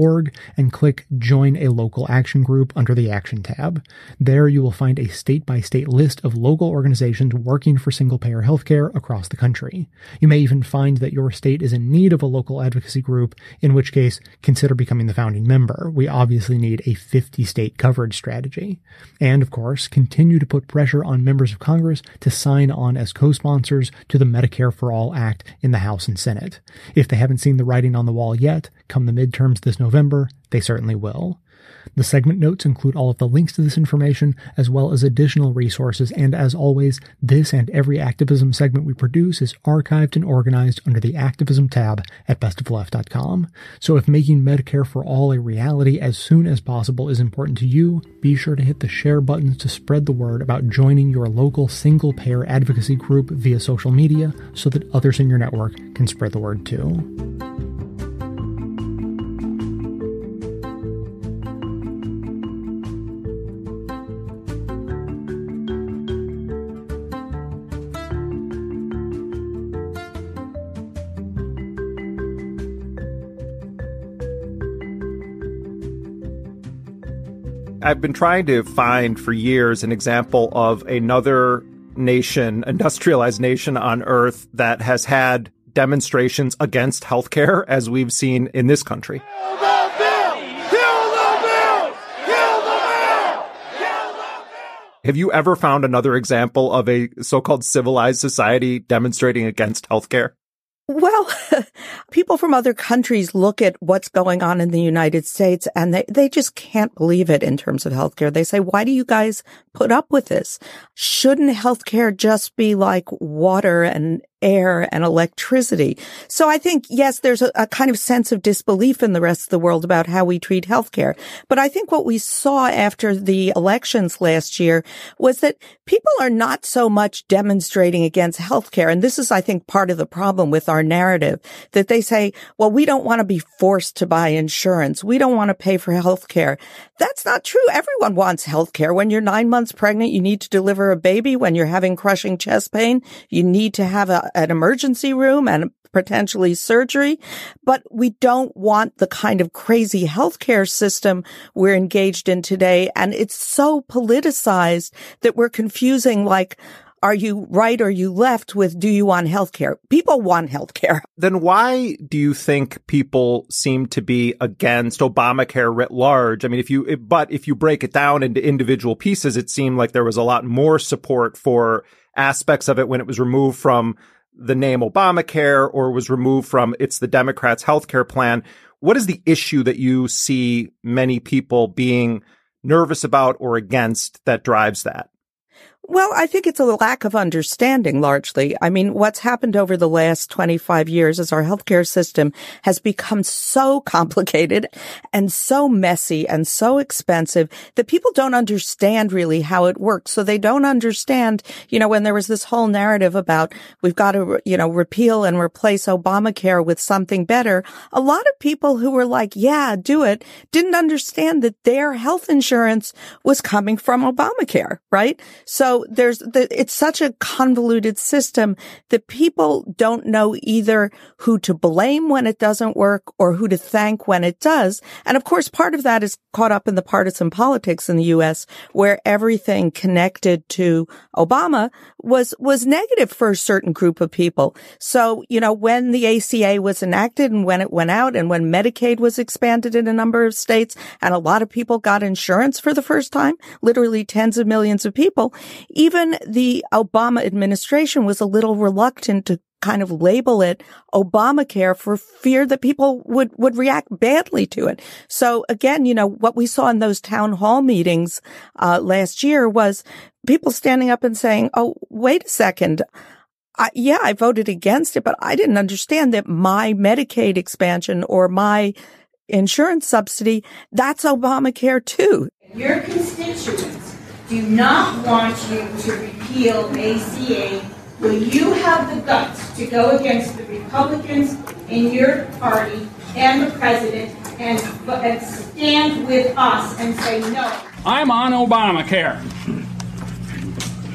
org and click Join a Local Action Group under the Action tab. There you will find a state-by-state list of local organizations working for single-payer healthcare across the country. You may even find that your state is in need of a local advocacy group, in which case consider becoming the founding member. We obviously need a fifty-state coverage strategy. And, of course, continue to put pressure on members of Congress to sign on as co-sponsors to the Medicare for All Act in the House and Senate. If they haven't seen the writing on the wall yet, come the midterms this November, they certainly will. The segment notes include all of the links to this information, as well as additional resources, and as always, this and every activism segment we produce is archived and organized under the Activism tab at best of left dot com. So if making Medicare for All a reality as soon as possible is important to you, be sure to hit the share buttons to spread the word about joining your local single-payer advocacy group via social media so that others in your network can spread the word too. I've been trying to find for years an example of another nation, industrialized nation on Earth that has had demonstrations against healthcare as we've seen in this country. Kill the bill! Kill the bill! Kill the bill! Kill the bill! Have you ever found another example of a so-called civilized society demonstrating against healthcare? Well, people from other countries look at what's going on in the United States and they, they just can't believe it in terms of healthcare. They say, why do you guys put up with this? Shouldn't healthcare just be like water and air and electricity? So I think, yes, there's a, a kind of sense of disbelief in the rest of the world about how we treat healthcare. But I think what we saw after the elections last year was that people are not so much demonstrating against healthcare. And this is, I think, part of the problem with our narrative, that they say, well, we don't want to be forced to buy insurance. We don't want to pay for healthcare. That's not true. Everyone wants healthcare. When you're nine months pregnant, you need to deliver a baby. When you're having crushing chest pain, you need to have a an emergency room and potentially surgery, but we don't want the kind of crazy healthcare system we're engaged in today. And it's so politicized that we're confusing, like, are you right or you left with, do you want healthcare? People want healthcare. Then why do you think people seem to be against Obamacare writ large? I mean, if you, but if you break it down into individual pieces, it seemed like there was a lot more support for aspects of it when it was removed from the name Obamacare or was removed from it's the Democrats' healthcare plan. What is the issue that you see many people being nervous about or against that drives that? Well, I think it's a lack of understanding largely. I mean, what's happened over the last twenty-five years is our healthcare system has become so complicated and so messy and so expensive that people don't understand really how it works. So they don't understand, you know, when there was this whole narrative about we've got to, you know, repeal and replace Obamacare with something better. A lot of people who were like, yeah, do it, didn't understand that their health insurance was coming from Obamacare, right? So there's the, it's such a convoluted system that people don't know either who to blame when it doesn't work or who to thank when it does. And of course, part of that is caught up in the partisan politics in the U S, where everything connected to Obama was, was negative for a certain group of people. So, you know, when the A C A was enacted and when it went out and when Medicaid was expanded in a number of states and a lot of people got insurance for the first time, literally tens of millions of people, even the Obama administration was a little reluctant to kind of label it Obamacare for fear that people would, would react badly to it. So again, you know, what we saw in those town hall meetings, uh, last year was people standing up and saying, oh, wait a second. I, yeah, I voted against it, but I didn't understand that my Medicaid expansion or my insurance subsidy, that's Obamacare too. Your constituents do not want you to repeal A C A. Will you have the guts to go against the Republicans in your party and the president and, and stand with us and say no? I'm on Obamacare.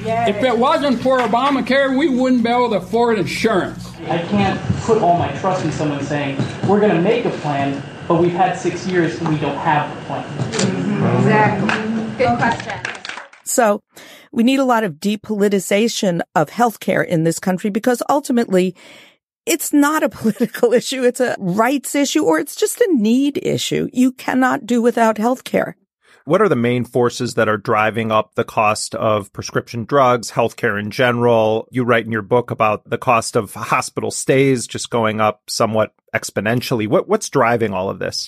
If it wasn't for Obamacare, we wouldn't be able to afford insurance. I can't put all my trust in someone saying, we're going to make a plan, but we've had six years and we don't have the plan. Mm-hmm. Exactly. Good question. So we need a lot of depoliticization of healthcare in this country because ultimately it's not a political issue. It's a rights issue or it's just a need issue. You cannot do without healthcare. What are the main forces that are driving up the cost of prescription drugs, healthcare in general? You write in your book about the cost of hospital stays just going up somewhat exponentially. What, what's driving all of this?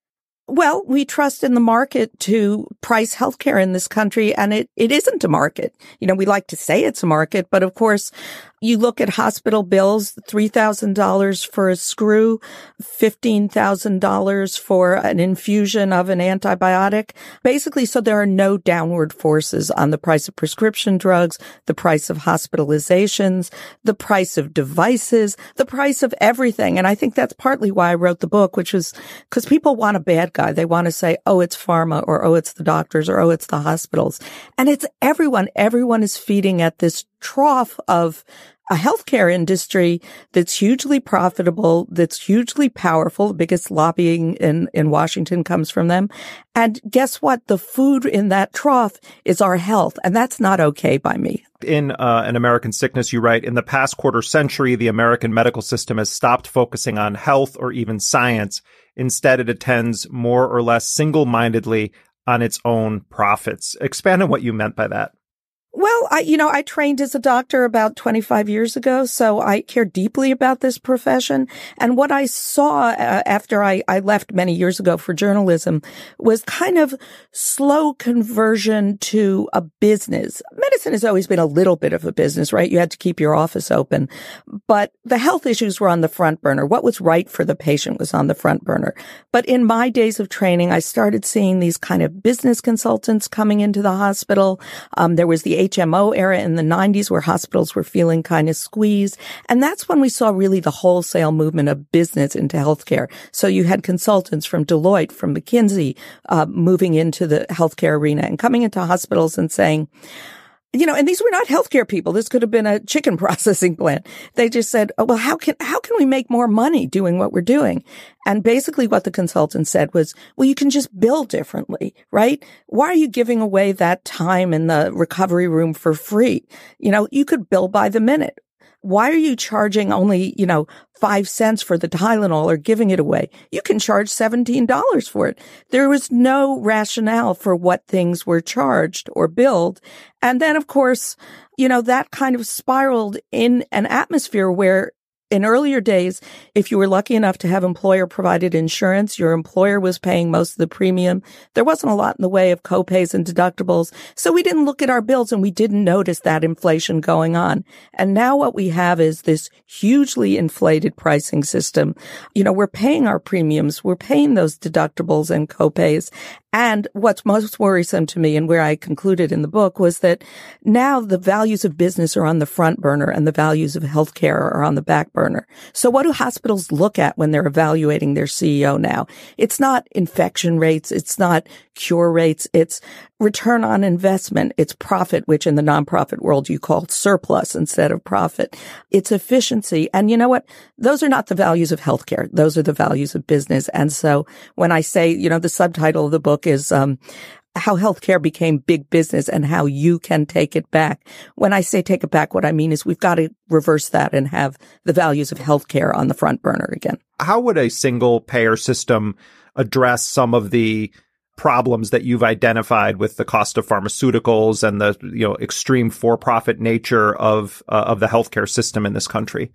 Well, we trust in the market to price healthcare in this country, and it, it isn't a market. You know, we like to say it's a market, but of course, you look at hospital bills, three thousand dollars for a screw, fifteen thousand dollars for an infusion of an antibiotic. Basically, so there are no downward forces on the price of prescription drugs, the price of hospitalizations, the price of devices, the price of everything. And I think that's partly why I wrote the book, which was because people want a bad guy. They want to say, oh, it's pharma, or oh, it's the doctors, or oh, it's the hospitals. And it's everyone. Everyone is feeding at this trough of a healthcare industry that's hugely profitable, that's hugely powerful. The biggest lobbying in, in Washington comes from them. And guess what? The food in that trough is our health. And that's not okay by me. In uh, An American Sickness, you write, in the past quarter century, the American medical system has stopped focusing on health or even science. Instead, it attends more or less single-mindedly on its own profits. Expand on what you meant by that. Well, I, you know, I trained as a doctor about twenty-five years ago, so I care deeply about this profession. And what I saw uh, after I, I left many years ago for journalism was kind of slow conversion to a business. Medicine has always been a little bit of a business, right? You had to keep your office open, but the health issues were on the front burner. What was right for the patient was on the front burner. But in my days of training, I started seeing these kind of business consultants coming into the hospital. Um, there was the H M O era in the nineties where hospitals were feeling kind of squeezed. And that's when we saw really the wholesale movement of business into healthcare. So you had consultants from Deloitte, from McKinsey, uh, moving into the healthcare arena and coming into hospitals and saying, you know, and these were not healthcare people. This could have been a chicken processing plant. They just said, oh, well, how can, how can we make more money doing what we're doing? And basically what the consultant said was, well, you can just bill differently, right? Why are you giving away that time in the recovery room for free? You know, you could bill by the minute. Why are you charging only, you know, five cents for the Tylenol or giving it away? You can charge seventeen dollars for it. There was no rationale for what things were charged or billed. And then, of course, you know, that kind of spiraled in an atmosphere where in earlier days, if you were lucky enough to have employer-provided insurance, your employer was paying most of the premium. There wasn't a lot in the way of copays and deductibles, so we didn't look at our bills and we didn't notice that inflation going on. And now what we have is this hugely inflated pricing system. You know, we're paying our premiums, we're paying those deductibles and copays. And what's most worrisome to me, and where I concluded in the book, was that now the values of business are on the front burner and the values of healthcare are on the back burner. So what do hospitals look at when they're evaluating their C E O now? It's not infection rates. It's not cure rates. It's return on investment. It's profit, which in the nonprofit world you call surplus instead of profit. It's efficiency. And you know what? Those are not the values of healthcare. Those are the values of business. And so when I say, you know, the subtitle of the book is um how healthcare became big business and how you can take it back. When I say take it back, what I mean is we've got to reverse that and have the values of healthcare on the front burner again. How would a single payer system address some of the problems that you've identified with the cost of pharmaceuticals and the, you know, extreme for-profit nature of uh, of the healthcare system in this country?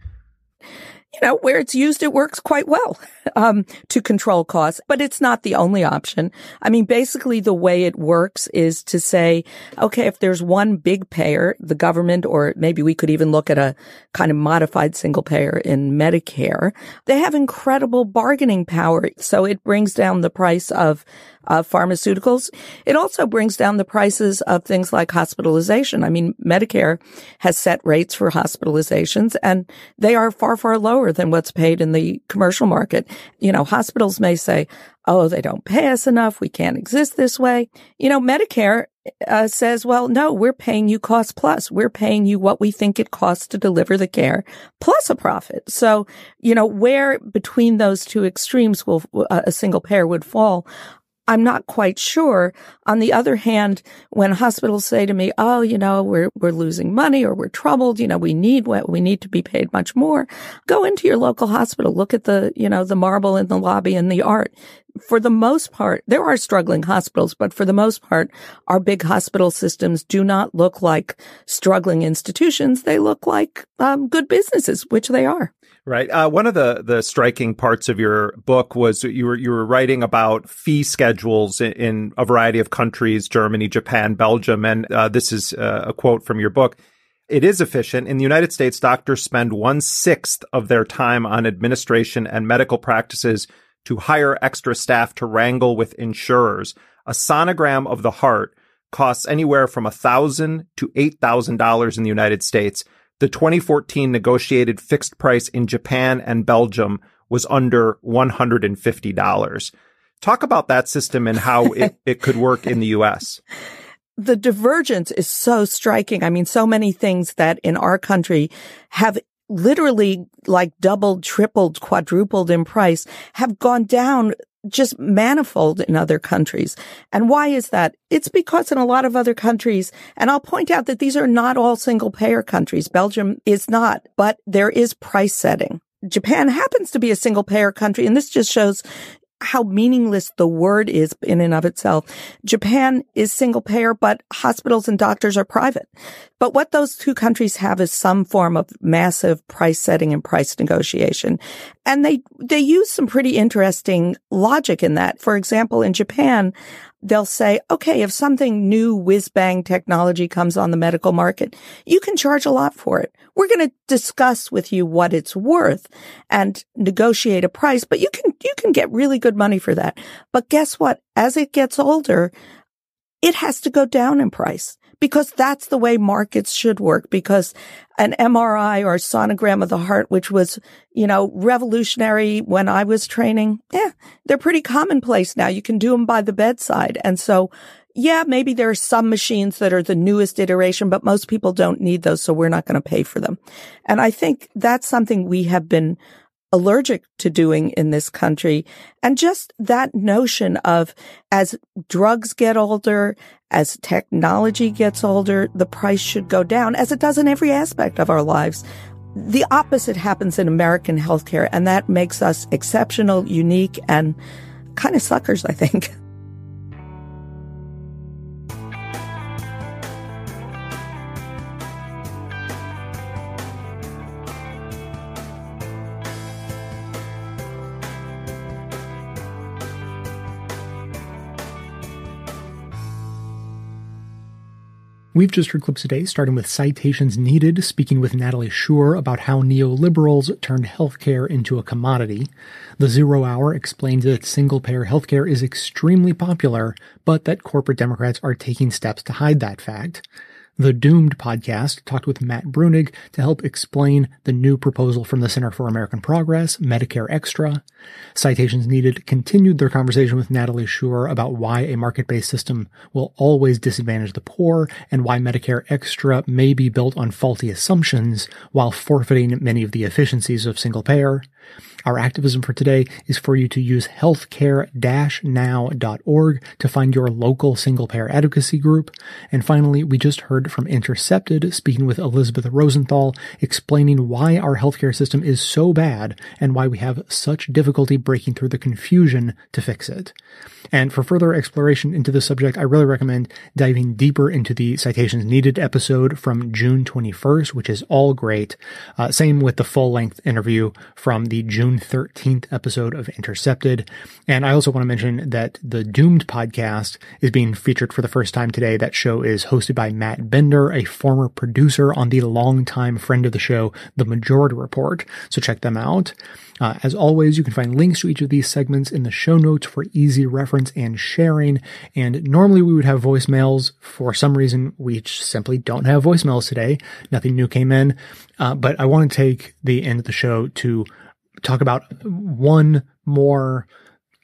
You know, where it's used, it works quite well um, to control costs, but it's not the only option. I mean, basically the way it works is to say, okay, if there's one big payer, the government, or maybe we could even look at a kind of modified single payer in Medicare, they have incredible bargaining power. So it brings down the price of Uh, pharmaceuticals. It also brings down the prices of things like hospitalization. I mean, Medicare has set rates for hospitalizations and they are far, far lower than what's paid in the commercial market. You know, hospitals may say, oh, they don't pay us enough. We can't exist this way. You know, Medicare uh, says, well, no, we're paying you cost plus. We're paying you what we think it costs to deliver the care plus a profit. So, you know, where between those two extremes will uh, a single payer would fall, I'm not quite sure. On the other hand, when hospitals say to me, oh, you know, we're, we're losing money or we're troubled, you know, we need what we need to be paid much more. Go into your local hospital. Look at the, you know, the marble in the lobby and the art. For the most part, there are struggling hospitals, but for the most part, our big hospital systems do not look like struggling institutions. They look like um, good businesses, which they are. Right. Uh, one of the, the striking parts of your book was you were you were writing about fee schedules in, in a variety of countries, Germany, Japan, Belgium. And uh, this is uh, a quote from your book. It is efficient. In the United States, doctors spend one-sixth of their time on administration and medical practices to hire extra staff to wrangle with insurers. A sonogram of the heart costs anywhere from one thousand dollars to eight thousand dollars in the United States. The twenty fourteen negotiated fixed price in Japan and Belgium was under one hundred fifty dollars. Talk about that system and how it, it could work in the U S. The divergence is so striking. I mean, so many things that in our country have literally like doubled, tripled, quadrupled in price have gone down just manifold in other countries. And why is that? It's because in a lot of other countries, and I'll point out that these are not all single payer countries. Belgium is not, but there is price setting. Japan happens to be a single payer country, and this just shows how meaningless the word is in and of itself. Japan is single payer, but hospitals and doctors are private. But what those two countries have is some form of massive price setting and price negotiation. And they, they use some pretty interesting logic in that. For example, in Japan, they'll say, okay, if something new whiz-bang technology comes on the medical market, you can charge a lot for it. We're going to discuss with you what it's worth and negotiate a price, but you can, you can get really good money for that. But guess what? As it gets older, it has to go down in price because that's the way markets should work, because an M R I or sonogram of the heart, which was, you know, revolutionary when I was training, yeah, they're pretty commonplace now. You can do them by the bedside. And so, yeah, maybe there are some machines that are the newest iteration, but most people don't need those, so we're not going to pay for them. And I think that's something we have been allergic to doing in this country. And just that notion of as drugs get older, as technology gets older, the price should go down, as it does in every aspect of our lives. The opposite happens in American healthcare, and that makes us exceptional, unique, and kind of suckers, I think. We've just heard clips today, starting with Citations Needed, speaking with Natalie Shure about how neoliberals turned healthcare into a commodity. The Zero Hour explains that single-payer healthcare is extremely popular, but that corporate Democrats are taking steps to hide that fact. The Doomed podcast talked with Matt Brunig to help explain the new proposal from the Center for American Progress, Medicare Extra. Citations Needed continued their conversation with Natalie Shure about why a market-based system will always disadvantage the poor and why Medicare Extra may be built on faulty assumptions while forfeiting many of the efficiencies of single payer. Our activism for today is for you to use healthcare dash now dot org to find your local single-payer advocacy group. And finally, we just heard from Intercepted, speaking with Elizabeth Rosenthal, explaining why our healthcare system is so bad and why we have such difficulty breaking through the confusion to fix it. And for further exploration into the subject, I really recommend diving deeper into the Citations Needed episode from June twenty-first, which is all great. Uh, same with the full-length interview from the June thirteenth episode of Intercepted. And I also want to mention that the Doomed podcast is being featured for the first time today. That show is hosted by Matt Bender, a former producer on the longtime friend of the show, The Majority Report. So check them out. Uh, as always, you can find links to each of these segments in the show notes for easy reference and sharing. And normally we would have voicemails. For some reason, we simply don't have voicemails today. Nothing new came in. Uh, but I want to take the end of the show to talk about one more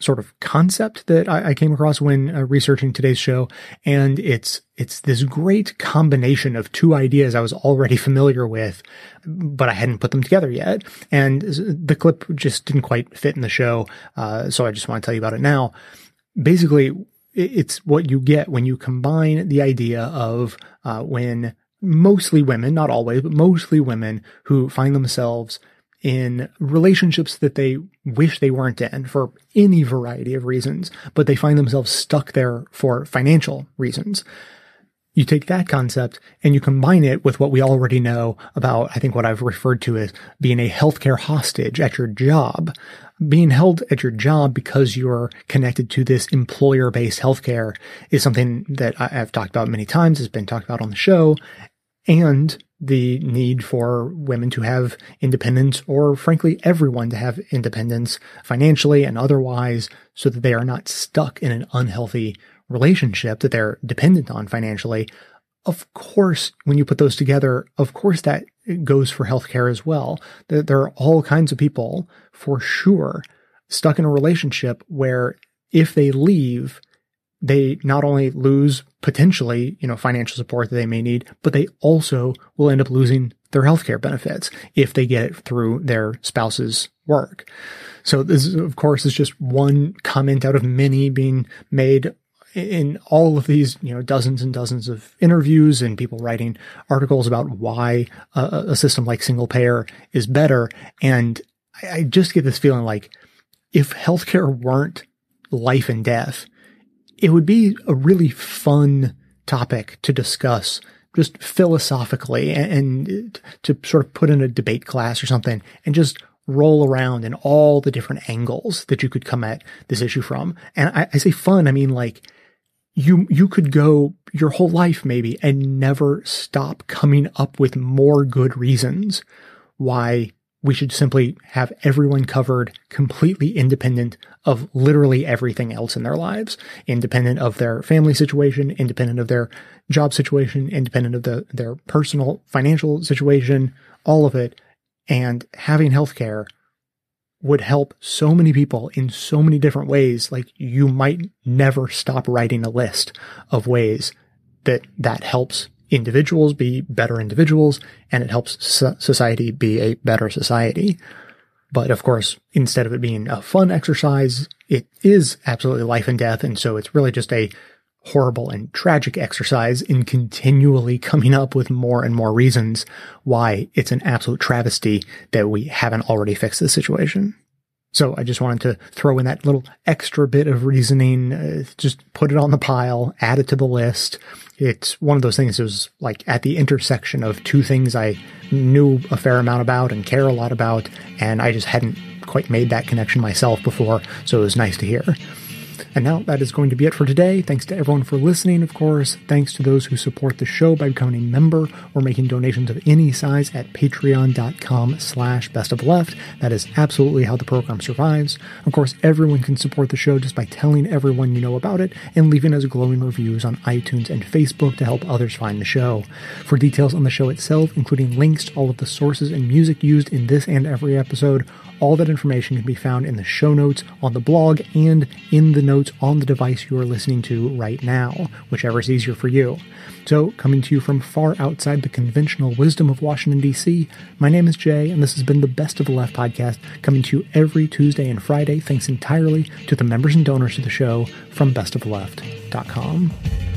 sort of concept that I, I came across when uh, researching today's show. And it's, it's this great combination of two ideas I was already familiar with, but I hadn't put them together yet. And the clip just didn't quite fit in the show. Uh, so I just want to tell you about it now. Basically, it's what you get when you combine the idea of, uh, when mostly women, not always, but mostly women who find themselves in relationships that they wish they weren't in for any variety of reasons, but they find themselves stuck there for financial reasons. You take that concept and you combine it with what we already know about, I think what I've referred to as being a healthcare hostage at your job. Being held at your job because you're connected to this employer-based healthcare is something that I've talked about many times. It's been talked about on the show. And the need for women to have independence, or frankly, everyone to have independence financially and otherwise, so that they are not stuck in an unhealthy relationship that they're dependent on financially. Of course, when you put those together, of course, that goes for healthcare as well. There are all kinds of people, for sure, stuck in a relationship where if they leave, they not only lose potentially, you know, financial support that they may need, but they also will end up losing their healthcare benefits if they get it through their spouse's work. So this, of course, is just one comment out of many being made in all of these, you know, dozens and dozens of interviews and people writing articles about why a, a system like single payer is better. And I, I just get this feeling like if healthcare weren't life and death, it would be a really fun topic to discuss just philosophically and, and to sort of put in a debate class or something and just roll around in all the different angles that you could come at this issue from. And I, I say fun, I mean like you, you could go your whole life maybe and never stop coming up with more good reasons why we should simply have everyone covered, completely independent of literally everything else in their lives, independent of their family situation, independent of their job situation, independent of the, their personal financial situation, all of it. And having healthcare would help so many people in so many different ways. Like you might never stop writing a list of ways that that helps individuals be better individuals, and it helps society be a better society. But of course, instead of it being a fun exercise, it is absolutely life and death. And so it's really just a horrible and tragic exercise in continually coming up with more and more reasons why it's an absolute travesty that we haven't already fixed the situation. So I just wanted to throw in that little extra bit of reasoning, uh, just put it on the pile, add it to the list. It's one of those things that was like at the intersection of two things I knew a fair amount about and care a lot about, and I just hadn't quite made that connection myself before, so it was nice to hear. And now that is going to be it for today. Thanks to everyone for listening, of course. Thanks to those who support the show by becoming a member or making donations of any size at patreon.com slash best of left. That is absolutely how the program survives. Of course, everyone can support the show just by telling everyone you know about it and leaving us glowing reviews on iTunes and Facebook to help others find the show. For details on the show itself, including links to all of the sources and music used in this and every episode, all that information can be found in the show notes on the blog and in the notes on the device you are listening to right now, whichever is easier for you. So, coming to you from far outside the conventional wisdom of Washington, D C, my name is Jay, and this has been the Best of the Left podcast, coming to you every Tuesday and Friday, thanks entirely to the members and donors to the show from best of the left dot com.